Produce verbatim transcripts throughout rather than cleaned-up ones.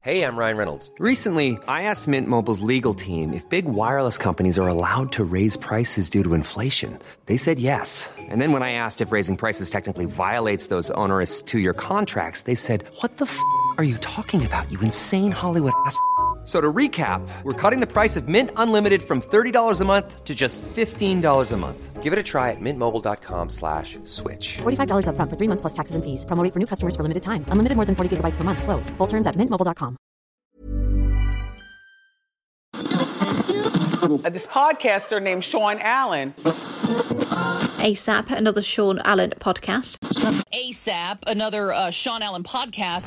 Hey, I'm Ryan Reynolds. Recently, I asked Mint Mobile's legal team if big wireless companies are allowed to raise prices due to inflation. They said yes. And then when I asked if raising prices technically violates those onerous two-year contracts, they said, what the f*** are you talking about, you insane Hollywood ass f- So to recap, we're cutting the price of Mint Unlimited from thirty dollars a month to just fifteen dollars a month. Give it a try at mintmobile.com slash switch. forty-five dollars up front for three months plus taxes and fees. Promo rate for new customers for limited time. Unlimited more than forty gigabytes per month. Slows full terms at mint mobile dot com. This podcaster named Sean Allen. ASAP, another Sean Allen podcast. ASAP, another uh, Sean Allen podcast.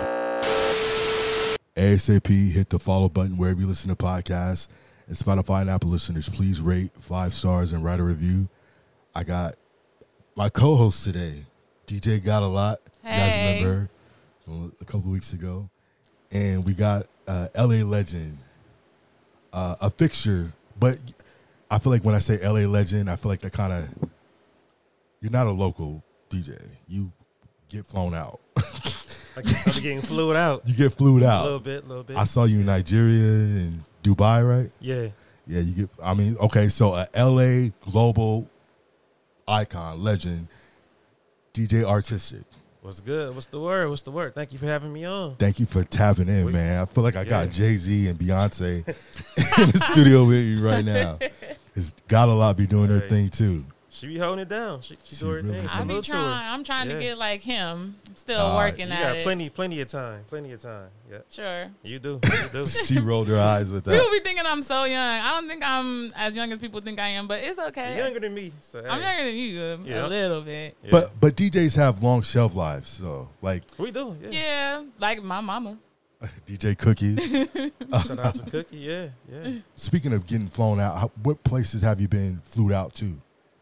ASAP, hit the follow button wherever you listen to podcasts. And Spotify and Apple listeners, please rate five stars and write a review. I got my co-host today, D J Got a Lot. Hey. You guys remember a couple of weeks ago. And we got uh, L A legend, uh, a fixture. But I feel like when I say L A legend, I feel like that kind of, you're not a local D J. You get flown out. I get, I'm getting flued out. You get flued out. A little bit, a little bit. I saw you in Nigeria and Dubai, right? Yeah. Yeah, you get, I mean, okay, so a L A global icon, legend, D J Artistic. What's good? What's the word? What's the word? Thank you for having me on. Thank you for tapping in, man. I feel like I Yeah. got Jay-Z and Beyonce in the studio with you right now. It's Got a Lot be doing her Right. thing, too. She be holding it down. She, she, She do her really thing. does. I be Salute to her. trying. I'm trying Yeah. to get like him. I'm still Uh, working You at got it. plenty, plenty of time. Plenty of time. Yeah. Sure. You do. You do. She rolled her eyes with People that. be thinking I'm so young. I don't think I'm as young as people think I am, but it's okay. You're younger than me. So, I'm hey. younger than you uh, Yeah. a little bit. Yeah. But but D Js have long shelf lives, so like we do. Yeah. Yeah, like my mama. D J Cookie. Shout out to Cookie. Yeah. Yeah. Speaking of getting flown out, how, what places have you been flew out to?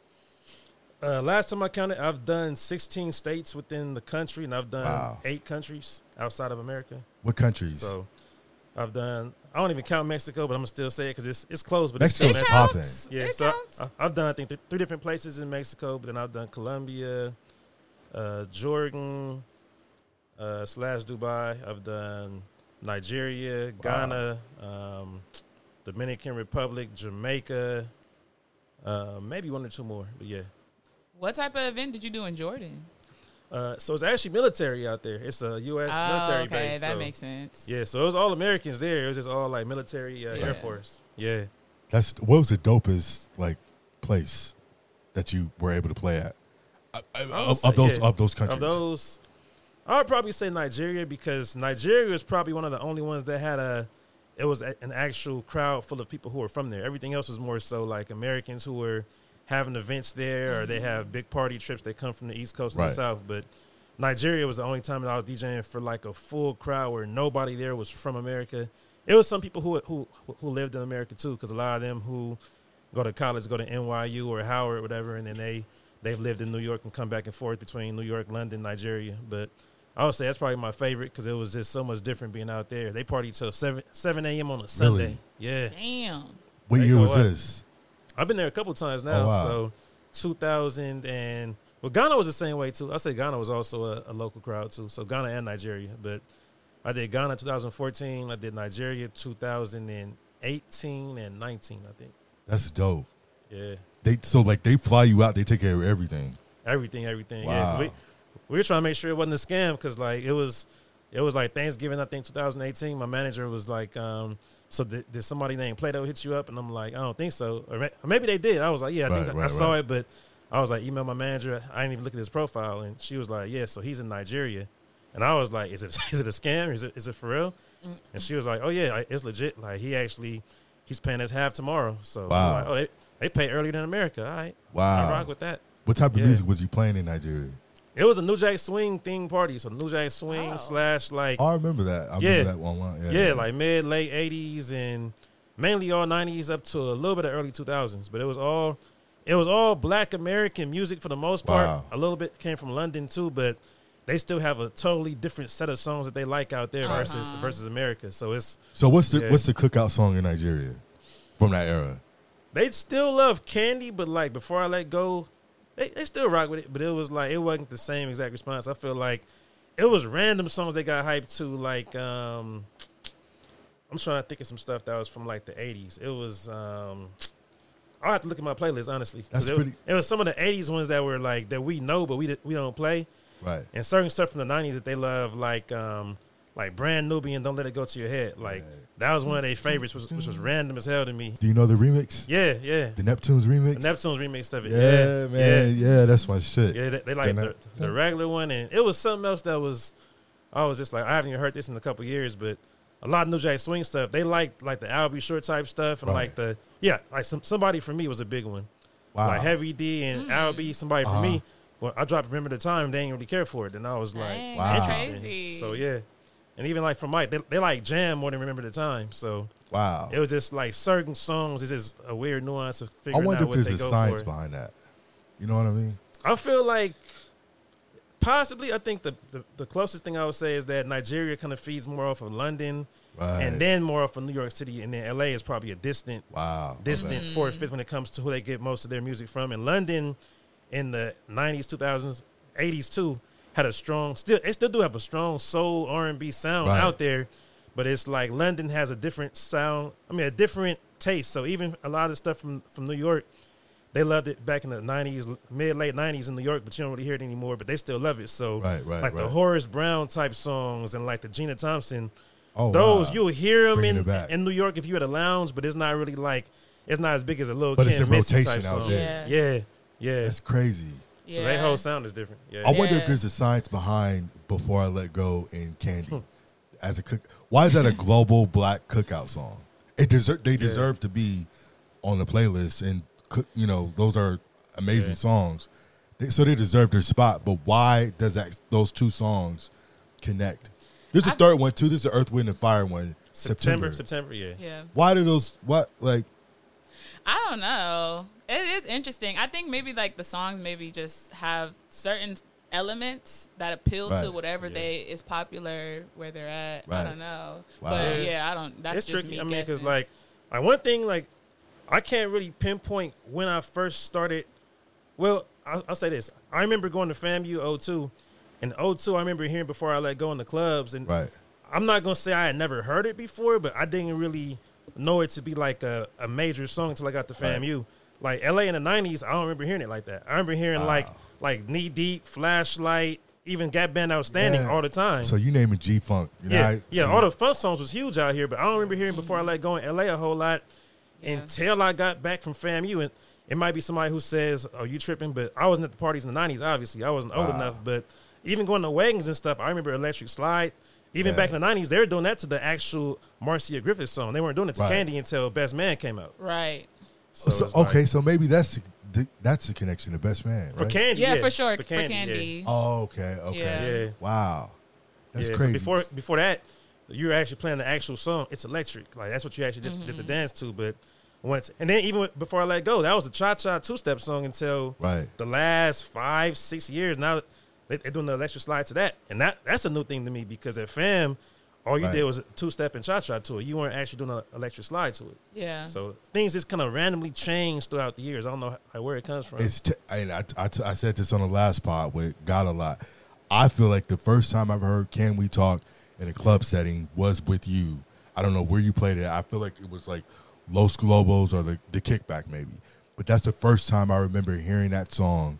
Uh, last time I counted, I've done sixteen states within the country, and I've done Wow. eight countries outside of America. What countries? So I've done. I don't even count Mexico, but I'm gonna still say it because it's it's close. But Mexico's it's still popping. Mexico. Yeah, It so counts. I, I've done I think th- three different places in Mexico, but then I've done Colombia, uh, Jordan, uh, slash Dubai. I've done Nigeria, Ghana, um, Dominican Republic, Jamaica, uh, maybe one or two more. But yeah. What type of event did you do in Jordan? Uh, so it's actually military out there. It's a U S Oh, military okay, base. that so- makes sense. Yeah, so it was all Americans there. It was just all like military uh, Yeah. Air Force. Yeah. That's what was the dopest like place that you were able to play at Uh, I would of, say, of those yeah. of those countries? Of those, I would probably say Nigeria because Nigeria is probably one of the only ones that had a, it was a, an actual crowd full of people who were from there. Everything else was more so like Americans who were having events there or they have big party trips. They come from the East Coast and Right. the South. But Nigeria was the only time that I was DJing for like a full crowd where nobody there was from America. It was some people who who who lived in America too, because a lot of them who go to college, go to N Y U or Howard, whatever, and then they they've lived in New York and come back and forth between New York, London, Nigeria. But I would say that's probably my favorite because it was just so much different being out there. They party till seven seven a.m. on a Sunday. Really? Yeah, Damn. What They year go was up. this? I've been there a couple times now. Oh, wow. So two thousand and well, Ghana was the same way too. I say Ghana was also a, a local crowd too. So Ghana and Nigeria, but I did Ghana twenty fourteen. I did Nigeria two thousand eighteen and nineteen. I think. That's dope. Yeah, They so like they fly you out. They take care of everything. everything, everything. Wow. Yeah, 'cause we, we were trying to make sure it wasn't a scam because like it was, it was like Thanksgiving. I think two thousand eighteen. My manager was like, um, "So did, did somebody named Plato hit you up?" And I'm like, "I don't think so." Or, ma- or maybe they did. I was like, "Yeah, I Right, think I, I right, saw right. it," but I was like, email my manager. I didn't even look at his profile, and she was like, "Yeah, so he's in Nigeria." And I was like, "Is it is it a scam? Is it is it for real?" Mm. And she was like, "Oh yeah, I- it's legit. Like he actually, he's paying us half tomorrow." So Wow. I'm like, oh, they, they pay earlier than America. All right, Wow. I rock with that. What type of Yeah. music was you playing in Nigeria? It was a New Jack Swing theme party. So New Jack Swing Oh. slash like Oh, I remember that. I Yeah. remember that one. one. Yeah, yeah, like mid late eighties and mainly all nineties up to a little bit of early two thousands. But it was all it was all Black American music for the most part. Wow. A little bit came from London too, but they still have a totally different set of songs that they like out there Uh-huh. versus versus America. So it's So what's the Yeah. what's the cookout song in Nigeria from that era? they still love Candy, but like Before I Let Go, they, they still rock with it. But it was like it wasn't the same exact response. I feel like it was random songs they got hyped to, like um I'm trying to think of some stuff that was from like the eighties. It was. Um, I'll have to look at my playlist honestly. 'Cause That's it, pretty- it was some of the eighties ones that were like that we know, but we di- we don't play. Right. And certain stuff from the nineties that they love, like um, like Brand Nubian, Don't Let It Go to Your Head. Like that was one of their favorites, which, which was random as hell to me. Do you know the remix? Yeah, yeah. The Neptunes remix? The Neptunes remix of it. Yeah, Yeah, man. Yeah, Yeah, that's my shit. yeah they, they like the, the regular one, and it was something else that was. I was just like, I haven't even heard this in a couple years, but a lot of New Jack Swing stuff. They liked like the Al B. Short type stuff, and Right. like the yeah, like some somebody for me was a big one. Wow. Like Heavy D and Al B. Somebody Uh-huh. for me. Well, I dropped Remember the Time. They didn't really care for it, and I was like, Dang, Wow. that's interesting. crazy. So yeah, and even like for Mike, they, they like Jam more than Remember the Time. So Wow. it was just like certain songs. It's just a weird nuance of I figuring wonder out if what there's they a go science for. behind that. You know what I mean? I feel like possibly. I think the, the the closest thing I would say is that Nigeria kind of feeds more off of London, Right. and then more off of New York City, and then L A is probably a distant, Wow. distant Okay. fourth, fifth when it comes to who they get most of their music from. And London, in the nineties, two thousands, eighties too, had a strong. Still, they still do have a strong soul R and B sound Right. out there, but it's like London has a different sound. I mean, a different taste. So even a lot of stuff from from New York. They loved it back in the nineties, mid, late nineties in New York, but you don't really hear it anymore, but they still love it. So, Right, right, like the right. Horace Brown type songs and like the Gina Thompson, Oh, those, wow. you'll hear them Bringing in, it back. in New York if you're at a lounge, but it's not really like, it's not as big as a Lil But Kim it's in Missy rotation type out song. there. Yeah, yeah. That's crazy. Yeah. So their whole sound is different. Yeah. I wonder Yeah. if there's a science behind Before I Let Go in Candy Hmm. as a cook. Why is that a global black cookout song? It deserve they deserve to be on the playlist, and cook, you know those are amazing Yeah. songs. They, so they deserve their spot. But why does that those two songs connect? There's a I- third one too. There's the Earth, Wind, and Fire one. September, September. September, yeah. Yeah. Why do those? What like? I don't know. It is interesting. I think maybe like the songs maybe just have certain elements that appeal Right. to whatever Yeah. they is popular where they're at. Right. I don't know. Wow. But Yeah. yeah, I don't. That's It's just tricky. me I mean, because guessing. like, like one thing, like, I can't really pinpoint when I first started. Well, I'll, I'll say this: I remember going to FAMU oh two, and oh two I remember hearing Before I Let Go in the clubs, and Right. I'm not gonna say I had never heard it before, but I didn't really know it to be like a, a major song until I got to FAMU. Like L A in the nineties, I don't remember hearing it like that. I remember hearing like like Knee Deep, Flashlight, even Gap Band Outstanding Yeah. all the time. So you name it G Funk. Yeah, yeah. All the funk songs was huge out here, but I don't remember hearing Before I Let Go in L A a whole lot Yeah. until I got back from FAMU. And it might be somebody who says, "Oh, you tripping?" But I wasn't at the parties in the nineties. Obviously, I wasn't old Wow. enough. But even going to weddings and stuff, I remember Electric Slide. Even Yeah. back in the nineties, they were doing that to the actual Marcia Griffith song. They weren't doing it to Right. Candy until Best Man came out. right. So, So, it's like- okay, so maybe that's the, that's the connection to Best Man, right? for Candy, Yeah, yeah, for sure. For yeah. Candy. Oh, okay, okay. Yeah. Yeah. Wow, that's Yeah, 'cause crazy. Before before that, you were actually playing the actual song. It's electric. Like that's what you actually did, Mm-hmm. did the dance to. But once and then even with, before I Let Go, that was a cha cha two step song until Right. the last five six years. Now they, they're doing the electric slide to that, and that that's a new thing to me because at Fam, all you Right. did was two step and cha cha to it. You weren't actually doing an electric slide to it. Yeah. So things just kind of randomly changed throughout the years. I don't know how, where it comes from. It's t- and I, I, t- I said this on the last pod with God a lot. I feel like the first time I've heard "Can We Talk" in a club setting was with you. I don't know where you played it. I feel like it was like Los Globos or the the Kickback maybe. But that's the first time I remember hearing that song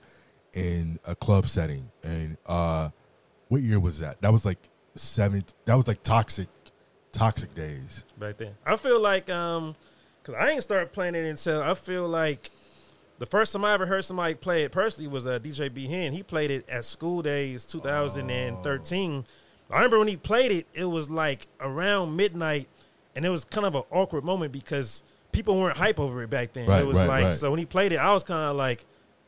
in a club setting. And uh, what year was that? That was like seven. That was like toxic, toxic days. back then. I feel like um, cause I ain't started playing it until I feel like the first time I ever heard somebody play it personally was uh, D J B Hen. He played it at School Days two thousand thirteen. I remember when he played it, it was like around midnight, and it was kind of an awkward moment because people weren't hype over it back then. Right, it was right, like right. so when he played it, I was kind of like,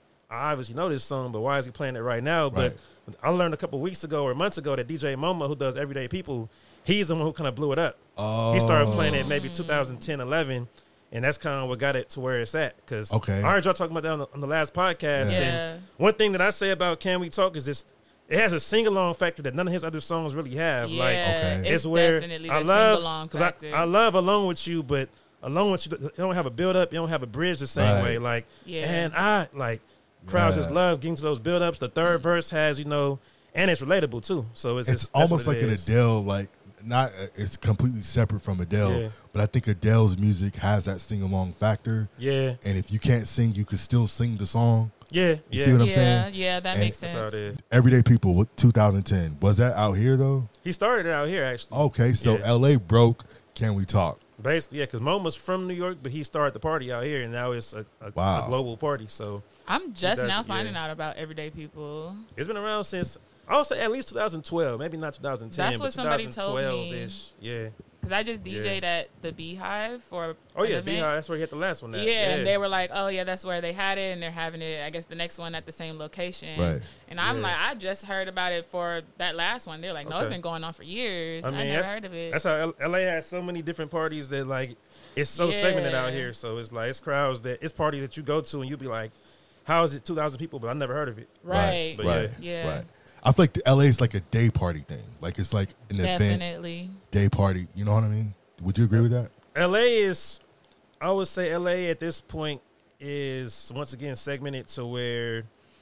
I obviously know this song, but why is he playing it right now? But Right. I learned a couple weeks ago or months ago that D J Momo, who does Everyday People, he's the one who kind of blew it up. He started playing it maybe two thousand ten, eleven, and that's kind of what got it to where it's at. Because Okay. I heard y'all talking about that on the, on the last podcast. Yeah. And one thing that I say about Can We Talk is this: it has a sing-along factor that none of his other songs really have. Yeah, like, Okay. it's, it's where definitely I the love sing-along 'cause I, factor. I love Alone With You, but Alone With You, you don't have a build-up, you don't have a bridge the same Right. way. Like, Yeah. and I like crowds Yeah. just love getting to those build-ups. The third verse has, you know, and it's relatable too. So it's It's just, that's almost what like it an is. Adele like not uh, it's completely separate from Adele, Yeah. but I think Adele's music has that sing along factor. Yeah. And if you can't sing, you could still sing the song. Yeah. You yeah. see what I'm yeah, saying? yeah, that And makes That's sense. how it is. Everyday People with two thousand ten. Was that out here though? He started it out here actually. Okay, so Yeah. L A broke Can We Talk? Basically, yeah, because Moma's from New York, but he started the party out here, and now it's a, a, Wow. a global party. So I'm just does- now yeah. finding out about Everyday People. it's been around since I would say at least two thousand twelve, maybe not two thousand ten. That's but what somebody told me. twenty twelve ish. Yeah. Because I just Yeah. D J'd at the Beehive for Oh an yeah, event. Beehive. That's where he hit the last one. Yeah, At. and they were like, "Oh yeah, that's where they had it, and they're having it. I guess the next one at the same location." Right. And I'm Yeah. like, I just heard about it for that last one. They're like, "No, it's Okay. been going on for years. I, I mean, never that's, heard of it." that's how L- LA has so many different parties that like it's so segmented out Yeah. here. So it's like it's crowds that it's parties that you go to and you be like, "How is it two thousand people?" But I never heard of it. right. But right. yeah. Right. I feel like the L A is like a day party thing. Like it's like an event Definitely. day party. You know what I mean? Would you agree with that? L A is, I would say L A at this point is once again segmented to where,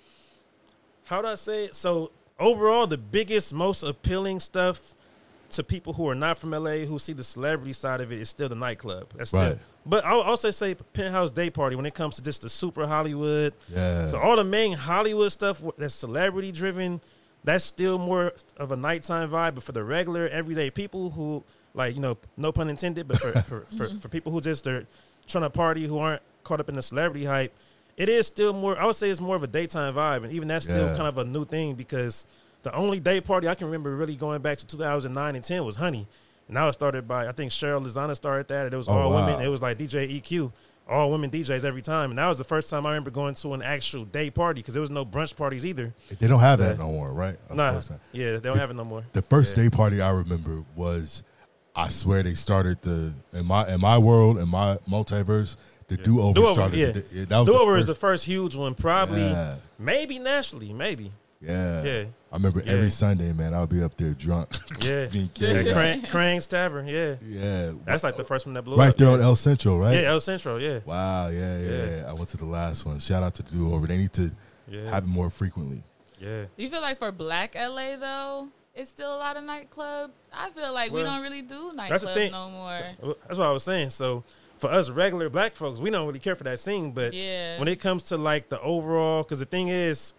how do I say it? So overall, the biggest, most appealing stuff to people who are not from L A who see the celebrity side of it is still the nightclub. That's still, Right. But I'll also say Penthouse Day Party when it comes to just the super Hollywood. Yeah. So all the main Hollywood stuff that's celebrity driven, that's still more of a nighttime vibe. But for the regular everyday people who like, you know, no pun intended, but for for, for, for people who just are trying to party who aren't caught up in the celebrity hype, it is still more, I would say it's more of a daytime vibe. And even that's still Yeah. kind of a new thing because the only day party I can remember really going back to two thousand nine and ten was Honey. And that was started by, I think Cheryl Lozana started that. And it was Oh, all wow. women. It was like D J E Q, all women D Js every time. And that was the first time I remember going to an actual day party because there was no brunch parties either. They don't have that Yeah. no more, right? Of Nah, course not. yeah, they don't have it no more. The first Yeah. day party I remember was, I swear they started the in my in my world in my multiverse. The do over Do-Over, started. yeah. The, yeah, that was Do Over the is first, the first huge one, probably, Yeah. maybe nationally, maybe. yeah. Yeah. I remember Yeah. every Sunday, man. I would be up there drunk. Yeah, being yeah carried out. Crane, Crane's Tavern, yeah. Yeah, That's like the first one that blew right up. there yeah. on El Centro, right? Yeah, El Centro, yeah. Wow, yeah, yeah, Yeah. yeah. I went to the last one. Shout out to Do Over. They need to Yeah. have it more frequently. Yeah. Do you feel like for Black L A though, it's still a lot of nightclub? I feel like we Well, don't really do that's the nightclubs thing. no more. Well, That's what I was saying. So for us regular black folks, we don't really care for that scene. But Yeah. when it comes to like the overall, because the thing is,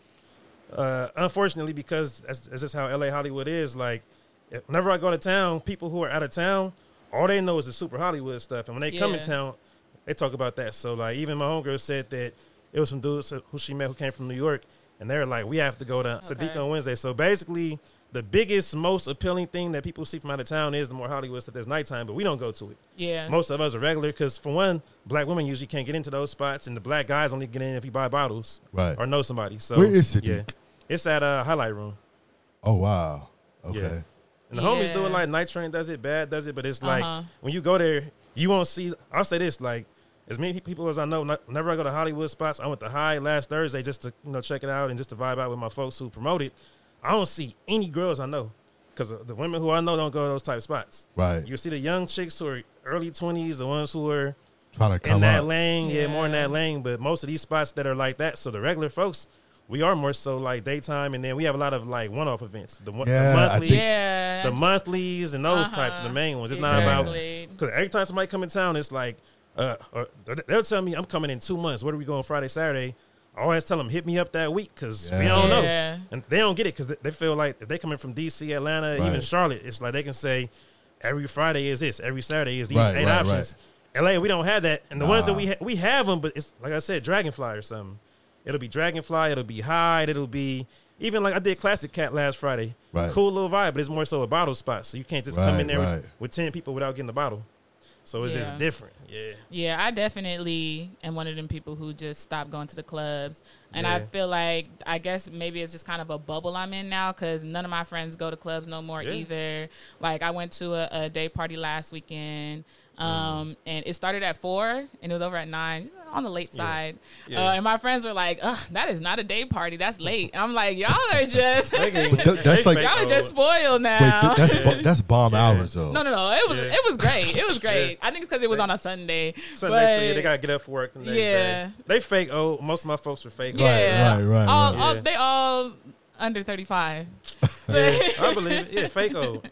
uh, unfortunately, because that's, that's just how L A Hollywood is. Like, if- whenever I go to town, people who are out of town, all they know is the super Hollywood stuff. And when they come in Yeah. town, they talk about that. So like, even my homegirl said that it was some dudes who she met who came from New York, and they're like, we have to go to Sadiq Okay. on Wednesday. So basically, the biggest, most appealing thing that people see from out of town is the more Hollywood stuff. There's nighttime, but we don't go to it. Yeah. Most of us are regular because, for one, black women usually can't get into those spots, and the black guys only get in if you buy bottles Right. or know somebody. So Where is Sadiq? Yeah, it's at a highlight room. Oh wow. Okay. Yeah. And the homies do Yeah. it like Night Train does it, Bad does it, but it's like Uh-huh. when you go there, you won't see. I'll say this: like as many people as I know, not, whenever I go to Hollywood spots, I went to High last Thursday just to you know check it out and just to vibe out with my folks who promote it. I don't see any girls I know because the women who I know don't go to those type of spots. Right. You see the young chicks who are early twenties, the ones who are Trying to in come that up. lane, yeah. more in Yeah. that lane. But most of these spots that are like that, so the regular folks, we are more so like daytime, and then we have a lot of like one-off events. The, one- Yeah, the I monthlies, think- Yeah. the monthlies, and those Uh-huh. types are the main ones. It's not Exactly. about because every time somebody come in town, it's like, uh, or they'll tell me I'm coming in two months. Where are we going Friday, Saturday? I always tell them hit me up that week because we Yeah. don't know, Yeah. and they don't get it because they feel like if they coming from D C, Atlanta, even Right. Charlotte, it's like they can say every Friday is this, every Saturday is these Right, eight right, options. L A, we don't have that, and the ones that Nah. we ha- we have them, but it's like I said, Dragonfly or something. It'll be Dragonfly, it'll be Hyde, it'll be even like I did Classic Cat last Friday. Right. Cool little vibe, but it's more so a bottle spot, so you can't just come in Right, there right. with, with ten people without getting the bottle. So it's Yeah. just different. Yeah. Yeah, I definitely am one of them people who just stopped going to the clubs. And I Yeah. feel like, I guess maybe it's just kind of a bubble I'm in now because none of my friends go to clubs no more Yeah. either. Like, I went to a, a day party last weekend. Mm. Um, and it started at four and it was over at nine, just on the late Yeah. side. Yeah. Uh, and my friends were like, "Ugh, that is not a day party. That's late." And I'm like, y'all are just, They can- But that- that's they like- fake y'all are old. just spoiled now. Wait, th- that's bo- that's bomb hours though. no, no, no. It was Yeah. it was great. It was great. Yeah. I think it's because it was on a Sunday. Sunday but too, yeah, they gotta get up for work the next Yeah. day. They fake old. Most of my folks are fake. Yeah, right, right, All, right. all, Yeah. they all under thirty-five. Yeah, I believe it. Yeah, fake old.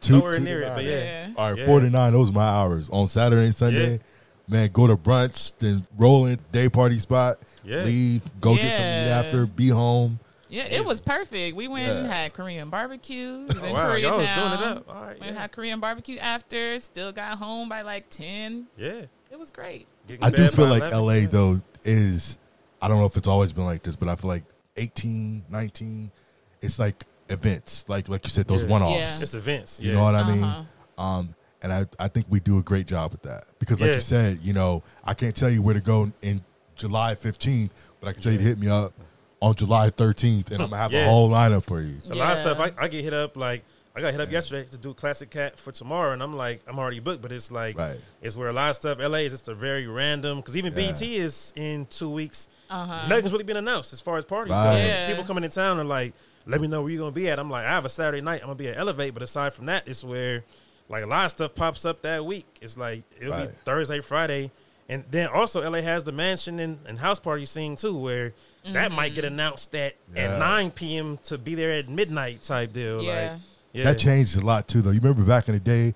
two, nowhere two near to it, but nine. yeah. Yeah. All right, Yeah. four to nine. Those are my hours on Saturday and Sunday. Yeah. Man, go to brunch, then roll in day party spot, Yeah. leave, go get some meat Yeah. after, be home. Yeah, it was perfect. We went and Yeah. had Korean barbecue. It was Oh, in wow, y'all was Koreatown. doing it up. All right, We yeah. had Korean barbecue after. Still got home by like ten. Yeah. It was great. Getting I do bed feel by like eleven, L A yeah. though is, I don't know if it's always been like this, but I feel like eighteen, nineteen, it's like events, like like you said, those Yeah. one offs. Yeah. It's events. You yeah. know what I mean? Uh-huh. Um, and I, I think we do a great job with that because, like Yeah. you said, you know, I can't tell you where to go in July fifteenth, but I can tell you to hit me up on July thirteenth, and I'm gonna have Yeah. a whole lineup for you. A lot of Yeah. stuff I, I get hit up like I got hit up yesterday to do Classic Cat for tomorrow, and I'm like I'm already booked, but it's like Right. it's where a lot of stuff. L A is just a very random because even Yeah. B E T is in two weeks. Uh-huh. Nothing's really been announced as far as parties Right. go. Yeah. People coming in town are like, let me know where you're gonna be at. I'm like, I have a Saturday night. I'm gonna be at Elevate, but aside from that, it's where like a lot of stuff pops up that week. It's like it'll Right. be Thursday, Friday. And then also L A has the mansion and, and house party scene too, where that might get announced at, Yeah. at nine p.m. to be there at midnight type deal. Yeah. Like, yeah. That changed a lot too, though. You remember back in the day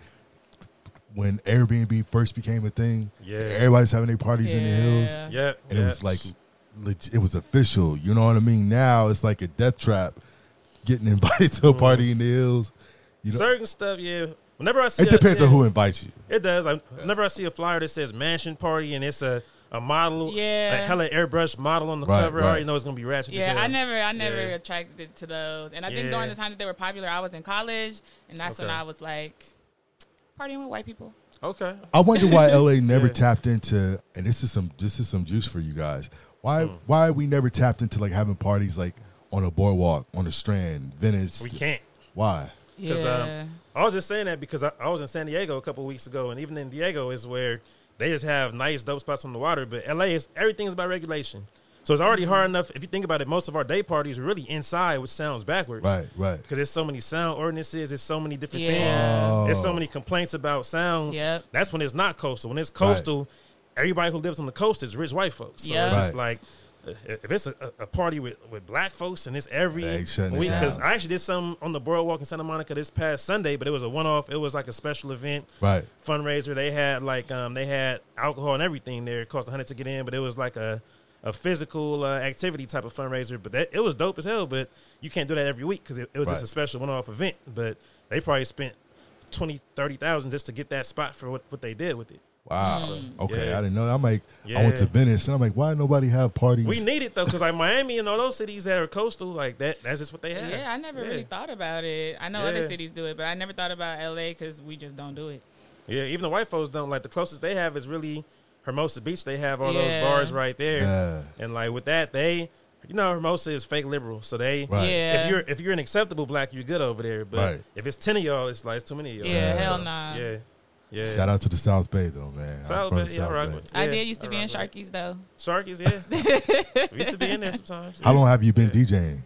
when Airbnb first became a thing? Yeah. Everybody's having their parties in the hills. Yeah. Yep. And it yep. was like, leg- it was official. You know what I mean? Now it's like a death trap, getting invited to a party in the hills. You know, certain stuff, yeah. Whenever I see it a- depends on yeah, who invites you. It does. I, whenever I see a flyer that says mansion party and it's a, a model, Yeah. like hella airbrush model on the Right, cover, I right. already know it's gonna be ratchet. as Yeah, hell. I never, I never Yeah. attracted to those, and I think Yeah. during the time that they were popular, I was in college, and that's when Okay. I was like partying with white people. Okay. I wonder why L A never Yeah. tapped into, and this is some this is some juice for you guys. Why Mm. why we never tapped into like having parties like on a boardwalk, on the Strand, Venice? We can't. Why? Because Yeah. um, I was just saying that because I, I was in San Diego a couple weeks ago, and even in Diego is where they just have nice dope spots on the water. But L A is everything is about regulation, so it's already hard enough. If you think about it, most of our day parties are really inside, which sounds backwards. Right, right. Because there's so many sound ordinances, there's so many different Yeah. things. Oh. There's so many complaints about sound. Yep. That's when it's not coastal. When it's coastal, everybody who lives on the coast is rich white folks. So Yeah. it's just Right. like uh, if it's a, a party with, with black folks and it's every They shutting it week. Because down. I actually did some on the boardwalk in Santa Monica this past Sunday, but it was a one off. It was like a special event Right. fundraiser. They had like um they had alcohol and everything there. It cost a hundred to get in, but it was like a a physical uh, activity type of fundraiser. But that, it was dope as hell. But you can't do that every week because it, it was just Right. a special one off event. But they probably spent twenty, thirty thousand just to get that spot for what, what they did with it. Wow. Okay, yeah. I didn't know. I'm like, I went to Yeah. Venice, and I'm like, why nobody have parties? We need it though, because like Miami and all those cities that are coastal, like that, that's just what they have. Yeah, I never Yeah. really thought about it. I know other Yeah. cities do it, but I never thought about L A because we just don't do it. Yeah, even the white folks don't. Like the closest they have is really Hermosa Beach. They have all those Yeah. bars right there, Yeah. and like with that, they, you know, Hermosa is fake liberal, so they, Right. Yeah. if you're if you're an acceptable black, you're good over there. But Right. if it's ten of y'all, it's like it's too many of y'all. Yeah, Yeah. hell nah. Yeah, yeah. Shout out to the South Bay though, man. I'm South from Bay, the yeah, I South rock Bay. with- I yeah, did used to I be in rock with Sharky's though. Sharkies, yeah. We used to be in there sometimes. How yeah. long have you been DJing?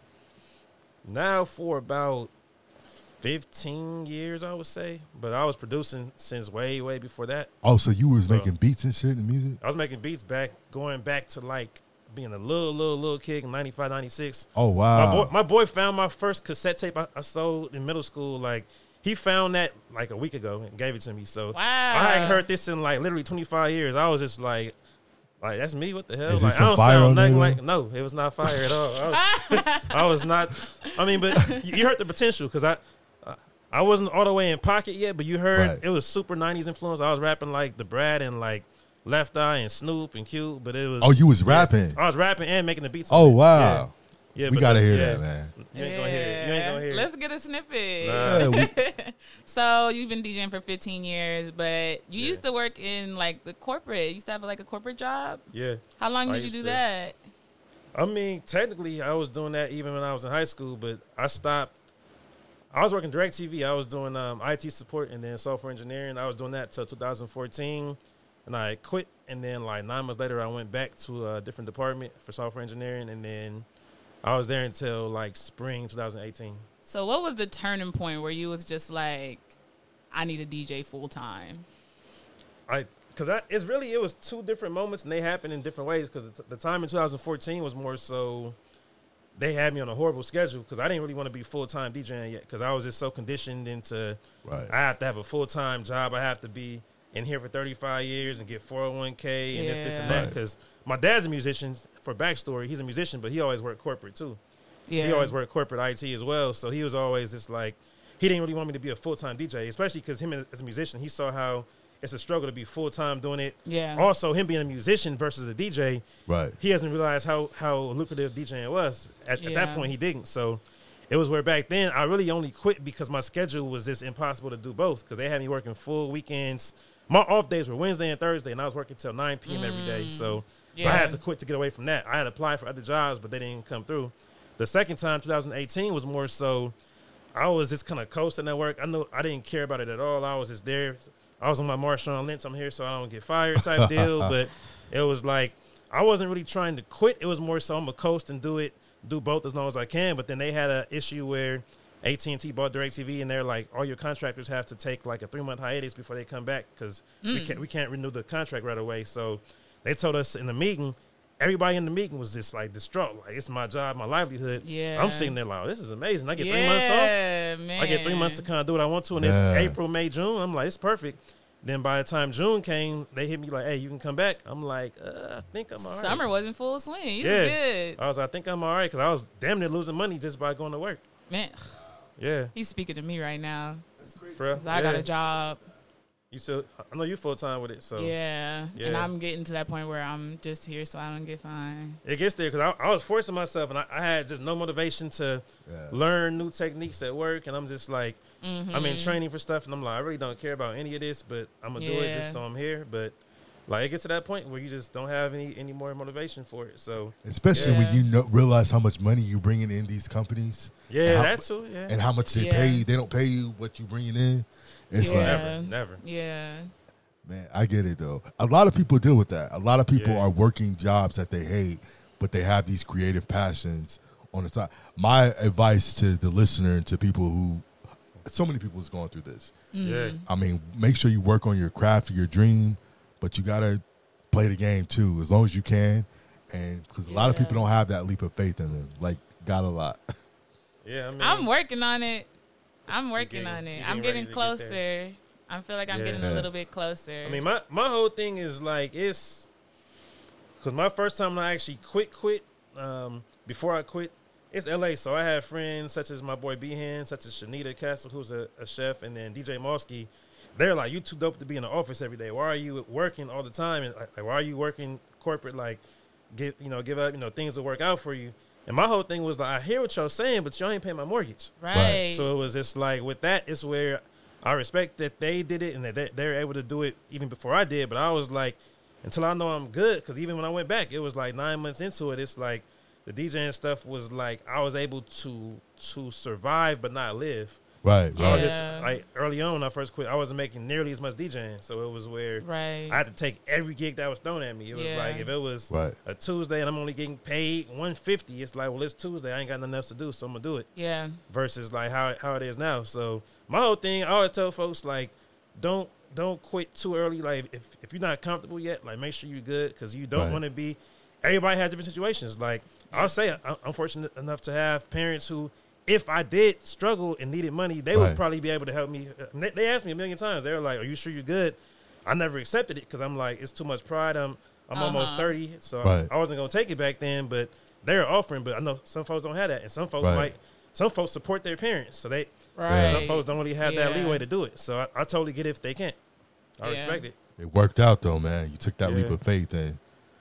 Now for about fifteen years, I would say. But I was producing since way, way before that. Oh, so you was So- making beats and shit and music? I was making beats back, going back to like being a little, little, little kid in ninety-five, ninety-six. Oh My wow. boy, my boy found my first cassette tape I, I sold in middle school. Like, he found that like a week ago and gave it to me. So Wow. I hadn't heard this in like literally twenty-five years. I was just like, like that's me. What the hell? Is it Like I some don't fire on sound nothing there, like. though? No, it was not fire at all. I was, I was not. I mean, but you heard the potential because I. I wasn't all the way in pocket yet, but you heard Right. it was super nineties influence. I was rapping like the Brad and like Left Eye and Snoop and Cube, but it was. Oh, you was rapping. I was rapping and making the beats. Oh on it. wow. Yeah, yeah We but gotta the- hear yeah. that, man. You ain't gonna hear it. You ain't gonna hear it. Let's get a snippet. Nah. Yeah, we- So you've been DJing for fifteen years, but you used to work in like the corporate. You used to have like a corporate job. Yeah. How long I did you used do to. that? I mean, technically, I was doing that even when I was in high school, but I stopped. I was working DirecTV. I was doing um, I T support and then software engineering. I was doing that till two thousand fourteen, and I quit. And then, like nine months later, I went back to a different department for software engineering, and then I was there until like spring twenty eighteen. So what was the turning point where you was just like, I need a D J full time? I because it's really it was two different moments and they happened in different ways. Because the, the time in two thousand fourteen was more so they had me on a horrible schedule because I didn't really want to be full time DJing yet because I was just so conditioned into Right. I have to have a full time job. I have to be in here for thirty-five years and get four oh one k and this, this, and that. Yeah. Because my dad's a musician. For backstory, he's a musician, but he always worked corporate too. Yeah. He always worked corporate I T as well. So he was always just like, he didn't really want me to be a full time D J, especially because him as a musician, he saw how it's a struggle to be full time doing it. Yeah. Also, him being a musician versus a D J, Right. he hasn't realized how how lucrative DJing was. At, at that Yeah. point, he didn't. So it was where back then I really only quit because my schedule was just impossible to do both because they had me working full weekends. My off days were Wednesday and Thursday, and I was working till nine p.m. every day. So Yeah. I had to quit to get away from that. I had applied for other jobs, but they didn't come through. The second time, twenty eighteen, was more so I was just kind of coasting at work. I know I didn't care about it at all. I was just there. I was on my Marshawn Lynch, I'm here so I don't get fired type deal. But it was like I wasn't really trying to quit. It was more so I'm going to coast and do it, do both as long as I can. But then they had an issue where A T and T bought DirecTV, and they're like, all your contractors have to take like a three-month hiatus before they come back because Mm. we can't we can't renew the contract right away. So they told us in the meeting, everybody in the meeting was just like distraught. Like, it's my job, my livelihood. Yeah. I'm sitting there like, oh, this is amazing. I get yeah, three months off. man. I get three months to kind of do what I want to, and Yeah. it's April, May, June. I'm like, it's perfect. Then by the time June came, they hit me like, hey, you can come back. I'm like, uh, I think I'm all right. Summer wasn't full swing. You Yeah. was good. I was like, I think I'm all right because I was damn near losing money just by going to work. Man, Yeah. he's speaking to me right now. For real. 'Cause I got Yeah. a job. You still, I know you full time with it, so Yeah. And Yeah. I'm getting to that point where I'm just here so I don't get fined. it gets there because I, I was forcing myself and I, I had just no motivation to Yeah. learn new techniques at work, and I'm just like, Mm-hmm. I'm in training for stuff, and I'm like, I really don't care about any of this, but I'm gonna do it Yeah. just so I'm here. But like, it gets to that point where you just don't have any any more motivation for it. So Especially Yeah. when you know, realize how much money you bringing in these companies. yeah, and how, that's too. Yeah, and how much they Yeah. pay you. They don't pay you what you bringing in. It's Yeah. like, never, never. Yeah. man, I get it though. A lot of people deal with that. A lot of people Yeah. are working jobs that they hate, but they have these creative passions on the side. My advice to the listener and to people who, so many people is going through this. Yeah, I mean, make sure you work on your craft, your dream, but you gotta play the game too, as long as you can. And because a lot of Yeah. people don't have that leap of faith in them, like got a lot. yeah. I mean, I'm working on it. I'm working getting- on it. you I'm getting ready getting to get closer. there. I feel like I'm Yeah. getting Yeah. a little bit closer. I mean, my my whole thing is like it's because my first time I actually quit, quit. Um, before I quit, it's L A. So I have friends such as my boy Behan, such as Shanita Castle, who's a, a chef, and then D J Mosky. They're like, you too dope to be in the office every day. Why are you working all the time? And like, why are you working corporate? Like, give you know, give up. You know, things will work out for you. And my whole thing was like, I hear what y'all saying, but y'all ain't paying my mortgage. right. So it was just like with that, it's where I respect that they did it and that they- they're able to do it even before I did. But I was like, until I know I'm good, because even when I went back, it was like nine months into it. It's like the DJing stuff was like I was able to to survive but not live. Right, I was right. just Yeah. like early on when I first quit, I wasn't making nearly as much DJing. So it was where Right. I had to take every gig that was thrown at me. It was Yeah. like if it was Right. a Tuesday and I'm only getting paid one fifty, it's like, well, it's Tuesday. I ain't got nothing else to do, so I'm gonna do it. yeah. Versus like how how it is now. So my whole thing, I always tell folks like, don't don't quit too early. Like if, if you're not comfortable yet, like make sure you're good because you don't Right. want to be. Everybody has different situations. Like I'll say, I- I'm fortunate enough to have parents who, if I did struggle and needed money, they Right. would probably be able to help me. They, they asked me a million times. They were like, "Are you sure you're good?" I never accepted it because I'm like, it's too much pride. I'm I'm almost Uh-huh. thirty, so Right. I wasn't gonna take it back then. But they're offering. But I know some folks don't have that, and some folks Right. might. Some folks support their parents, so they Right. some folks don't really have that Yeah. leeway to do it. So I, I totally get it if they can't. I Yeah. respect it. It worked out though, man. You took that leap Yeah. of faith and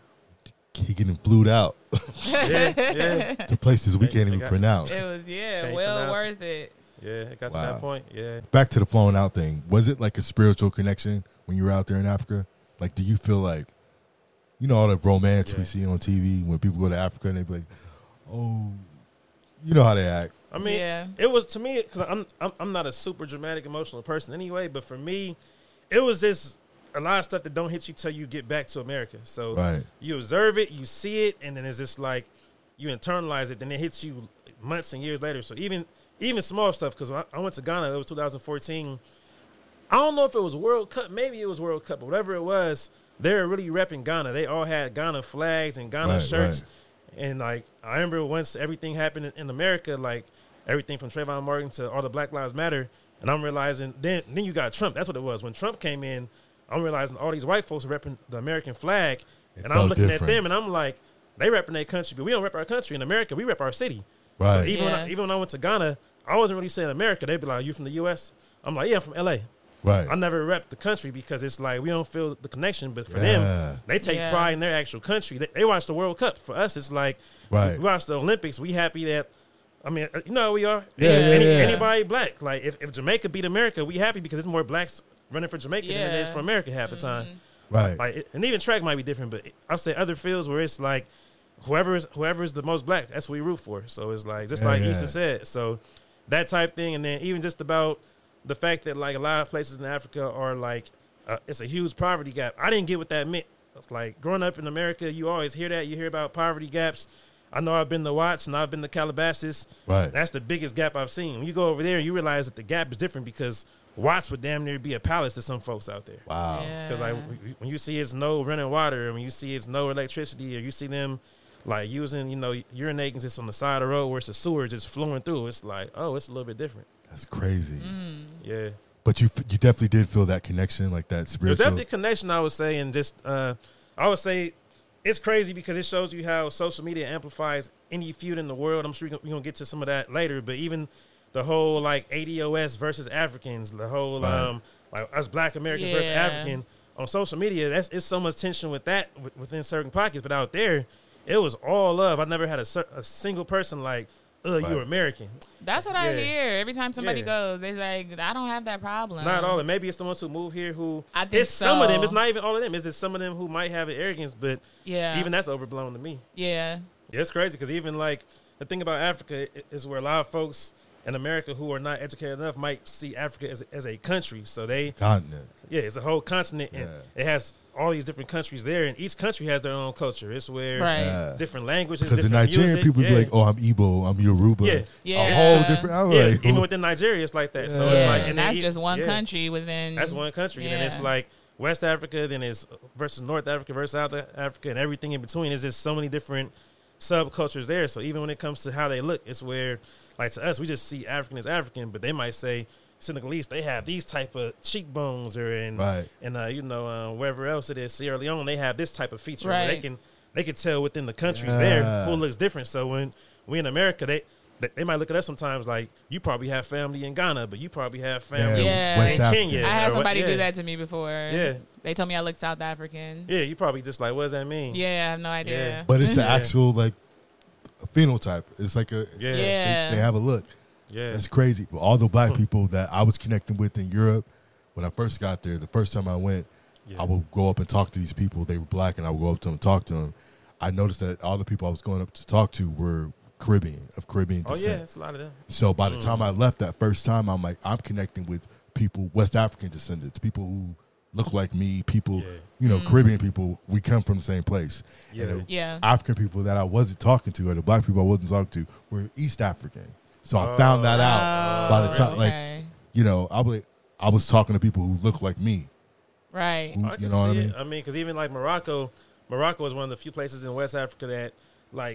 he getting flued out Yeah, yeah, to places we can't They even got- pronounce. It was, yeah, Can't well pronounce worth it. yeah. It got to Wow. that point. Yeah. Back to the flowing out thing. Was it like a spiritual connection when you were out there in Africa? Like, do you feel like, you know, all the romance we Yeah. see on T V when people go to Africa and they be like, oh, you know how they act. I mean, Yeah. it was to me because I'm, I'm I'm not a super dramatic, emotional person anyway. But for me, it was just a lot of stuff that don't hit you till you get back to America. So Right. you observe it, you see it, and then it's just like you internalize it. Then it hits you months and years later. So even even small stuff. Because when I, I went to Ghana, it was two thousand fourteen. I don't know if it was World Cup. Maybe it was World Cup, but whatever it was, they were really repping Ghana. They all had Ghana flags and Ghana Right, shirts. right. And like I remember once everything happened in, in America, like everything from Trayvon Martin to all the Black Lives Matter, and I'm realizing then then you got Trump. That's what it was. When Trump came in, I'm realizing all these white folks are repping the American flag, It and I'm felt looking different. at them, and I'm like, they repping their country, but we don't rep our country. In America, we rep our city. Right. So even when Yeah. I, even when I went to Ghana, I wasn't really saying America. They'd be like, "You from the U S?" I'm like, "Yeah, I'm from L A." Right. I never rep the country because it's like we don't feel the connection. But for Yeah. them, they take Yeah. pride in their actual country. They, they watch the World Cup. For us, it's like Right. we watch the Olympics. We happy that. I mean, uh, you know how we are. Yeah, yeah, Any, yeah. Anybody black, like if, if Jamaica beat America, we happy because there's more blacks running for Jamaica than it is Yeah. for America half the time. Right. Like, it- and even track might be different, but I'll say other fields where it's like whoever is whoever is the most black, that's what we root for. So it's like just Yeah, like yeah. Issa said. So that type thing, and then even just about the fact that like a lot of places in Africa are like uh, it's a huge poverty gap. I didn't get what that meant. It's like growing up in America, you always hear that. You hear about poverty gaps. I know I've been to Watts and I've been to Calabasas. Right. That's the biggest gap I've seen. When you go over there, you realize that the gap is different because Watts would damn near be a palace to some folks out there. Wow. Because like when you see it's no running water, and when you see it's no electricity, or you see them like using, you know, urinating just on the side of the road where it's a sewer just flowing through, it's like, oh, it's a little bit different. That's crazy. Yeah. But you you definitely did feel that connection, like that There's spiritual. definitely a connection, I would say, and just uh, I would say it's crazy because it shows you how social media amplifies any feud in the world. I'm sure we're going to get to some of that later, but even the whole like A D O S versus Africans, the whole Right. um, like us Black Americans versus Yeah. African on social media, that's it's so much tension with that w- within certain pockets, but out there, it was all love. I never had a, cer- a single person like, "Uh, Right. you're American." That's what I Yeah. hear every time somebody Yeah. goes. They're like, I don't have that problem. Not all, and maybe it's the ones who move here who. I think it's some of them. so. It's not even all of them. It's just some of them who might have an arrogance, but Yeah. even that's overblown to me. Yeah. Yeah, it's crazy because even like the thing about Africa i- is where a lot of folks in America who are not educated enough might see Africa as a, as a country. So they, continent. yeah, it's a whole continent, and Yeah. it has all these different countries there, and each country has their own culture. It's where Right. Yeah. different languages, Because the different Nigerian music, people yeah. be like, "Oh, I'm Igbo, I'm Yoruba." Yeah. Yeah. A whole Yeah. different. I'm yeah, like, even within Nigeria, it's like that. So Yeah. it's Yeah, like, and and then that's e- just one yeah. country within. That's one country, and then it's Yeah. like West Africa, then it's versus North Africa versus South Africa, and everything in between. There's just so many different subcultures there. So even when it comes to how they look, it's where, like to us, we just see African as African, but they might say Senegalese, they have these type of cheekbones, or in Right. and uh, you know uh, wherever else it is, Sierra Leone, they have this type of feature. Where They Right. can they can tell within the countries Yeah. there who looks different. So when we in America, they. They they might look at us sometimes like, you probably have family in Ghana, but you probably have family Yeah. West in African. Kenya. I had or what- somebody yeah. do that to me before. Yeah. They told me I look South African. Yeah, you probably just like, what does that mean? Yeah, I have no idea. But it's the Yeah. actual like phenotype. It's like a Yeah. Yeah. They, they have a look. Yeah. That's crazy. But all the black people that I was connecting with in Europe, when I first got there, the first time I went, Yeah. I would go up and talk to these people. They were black, and I would go up to them and talk to them. I noticed that all the people I was going up to talk to were Caribbean, of Caribbean Oh, descent. yeah, it's a lot of them. So by the Mm. time I left that first time, I'm like, I'm connecting with people, West African descendants, people who look like me, people, Yeah. you know, Caribbean people. We come from the same place. Yeah. And the Yeah. African people that I wasn't talking to, or the black people I wasn't talking to, were East African. So I found that out by the time, like, Okay. you know, I was, I was talking to people who look like me. Right. Who, I can you know what I see mean? it. I mean, because even like Morocco, Morocco is one of the few places in West Africa that, like,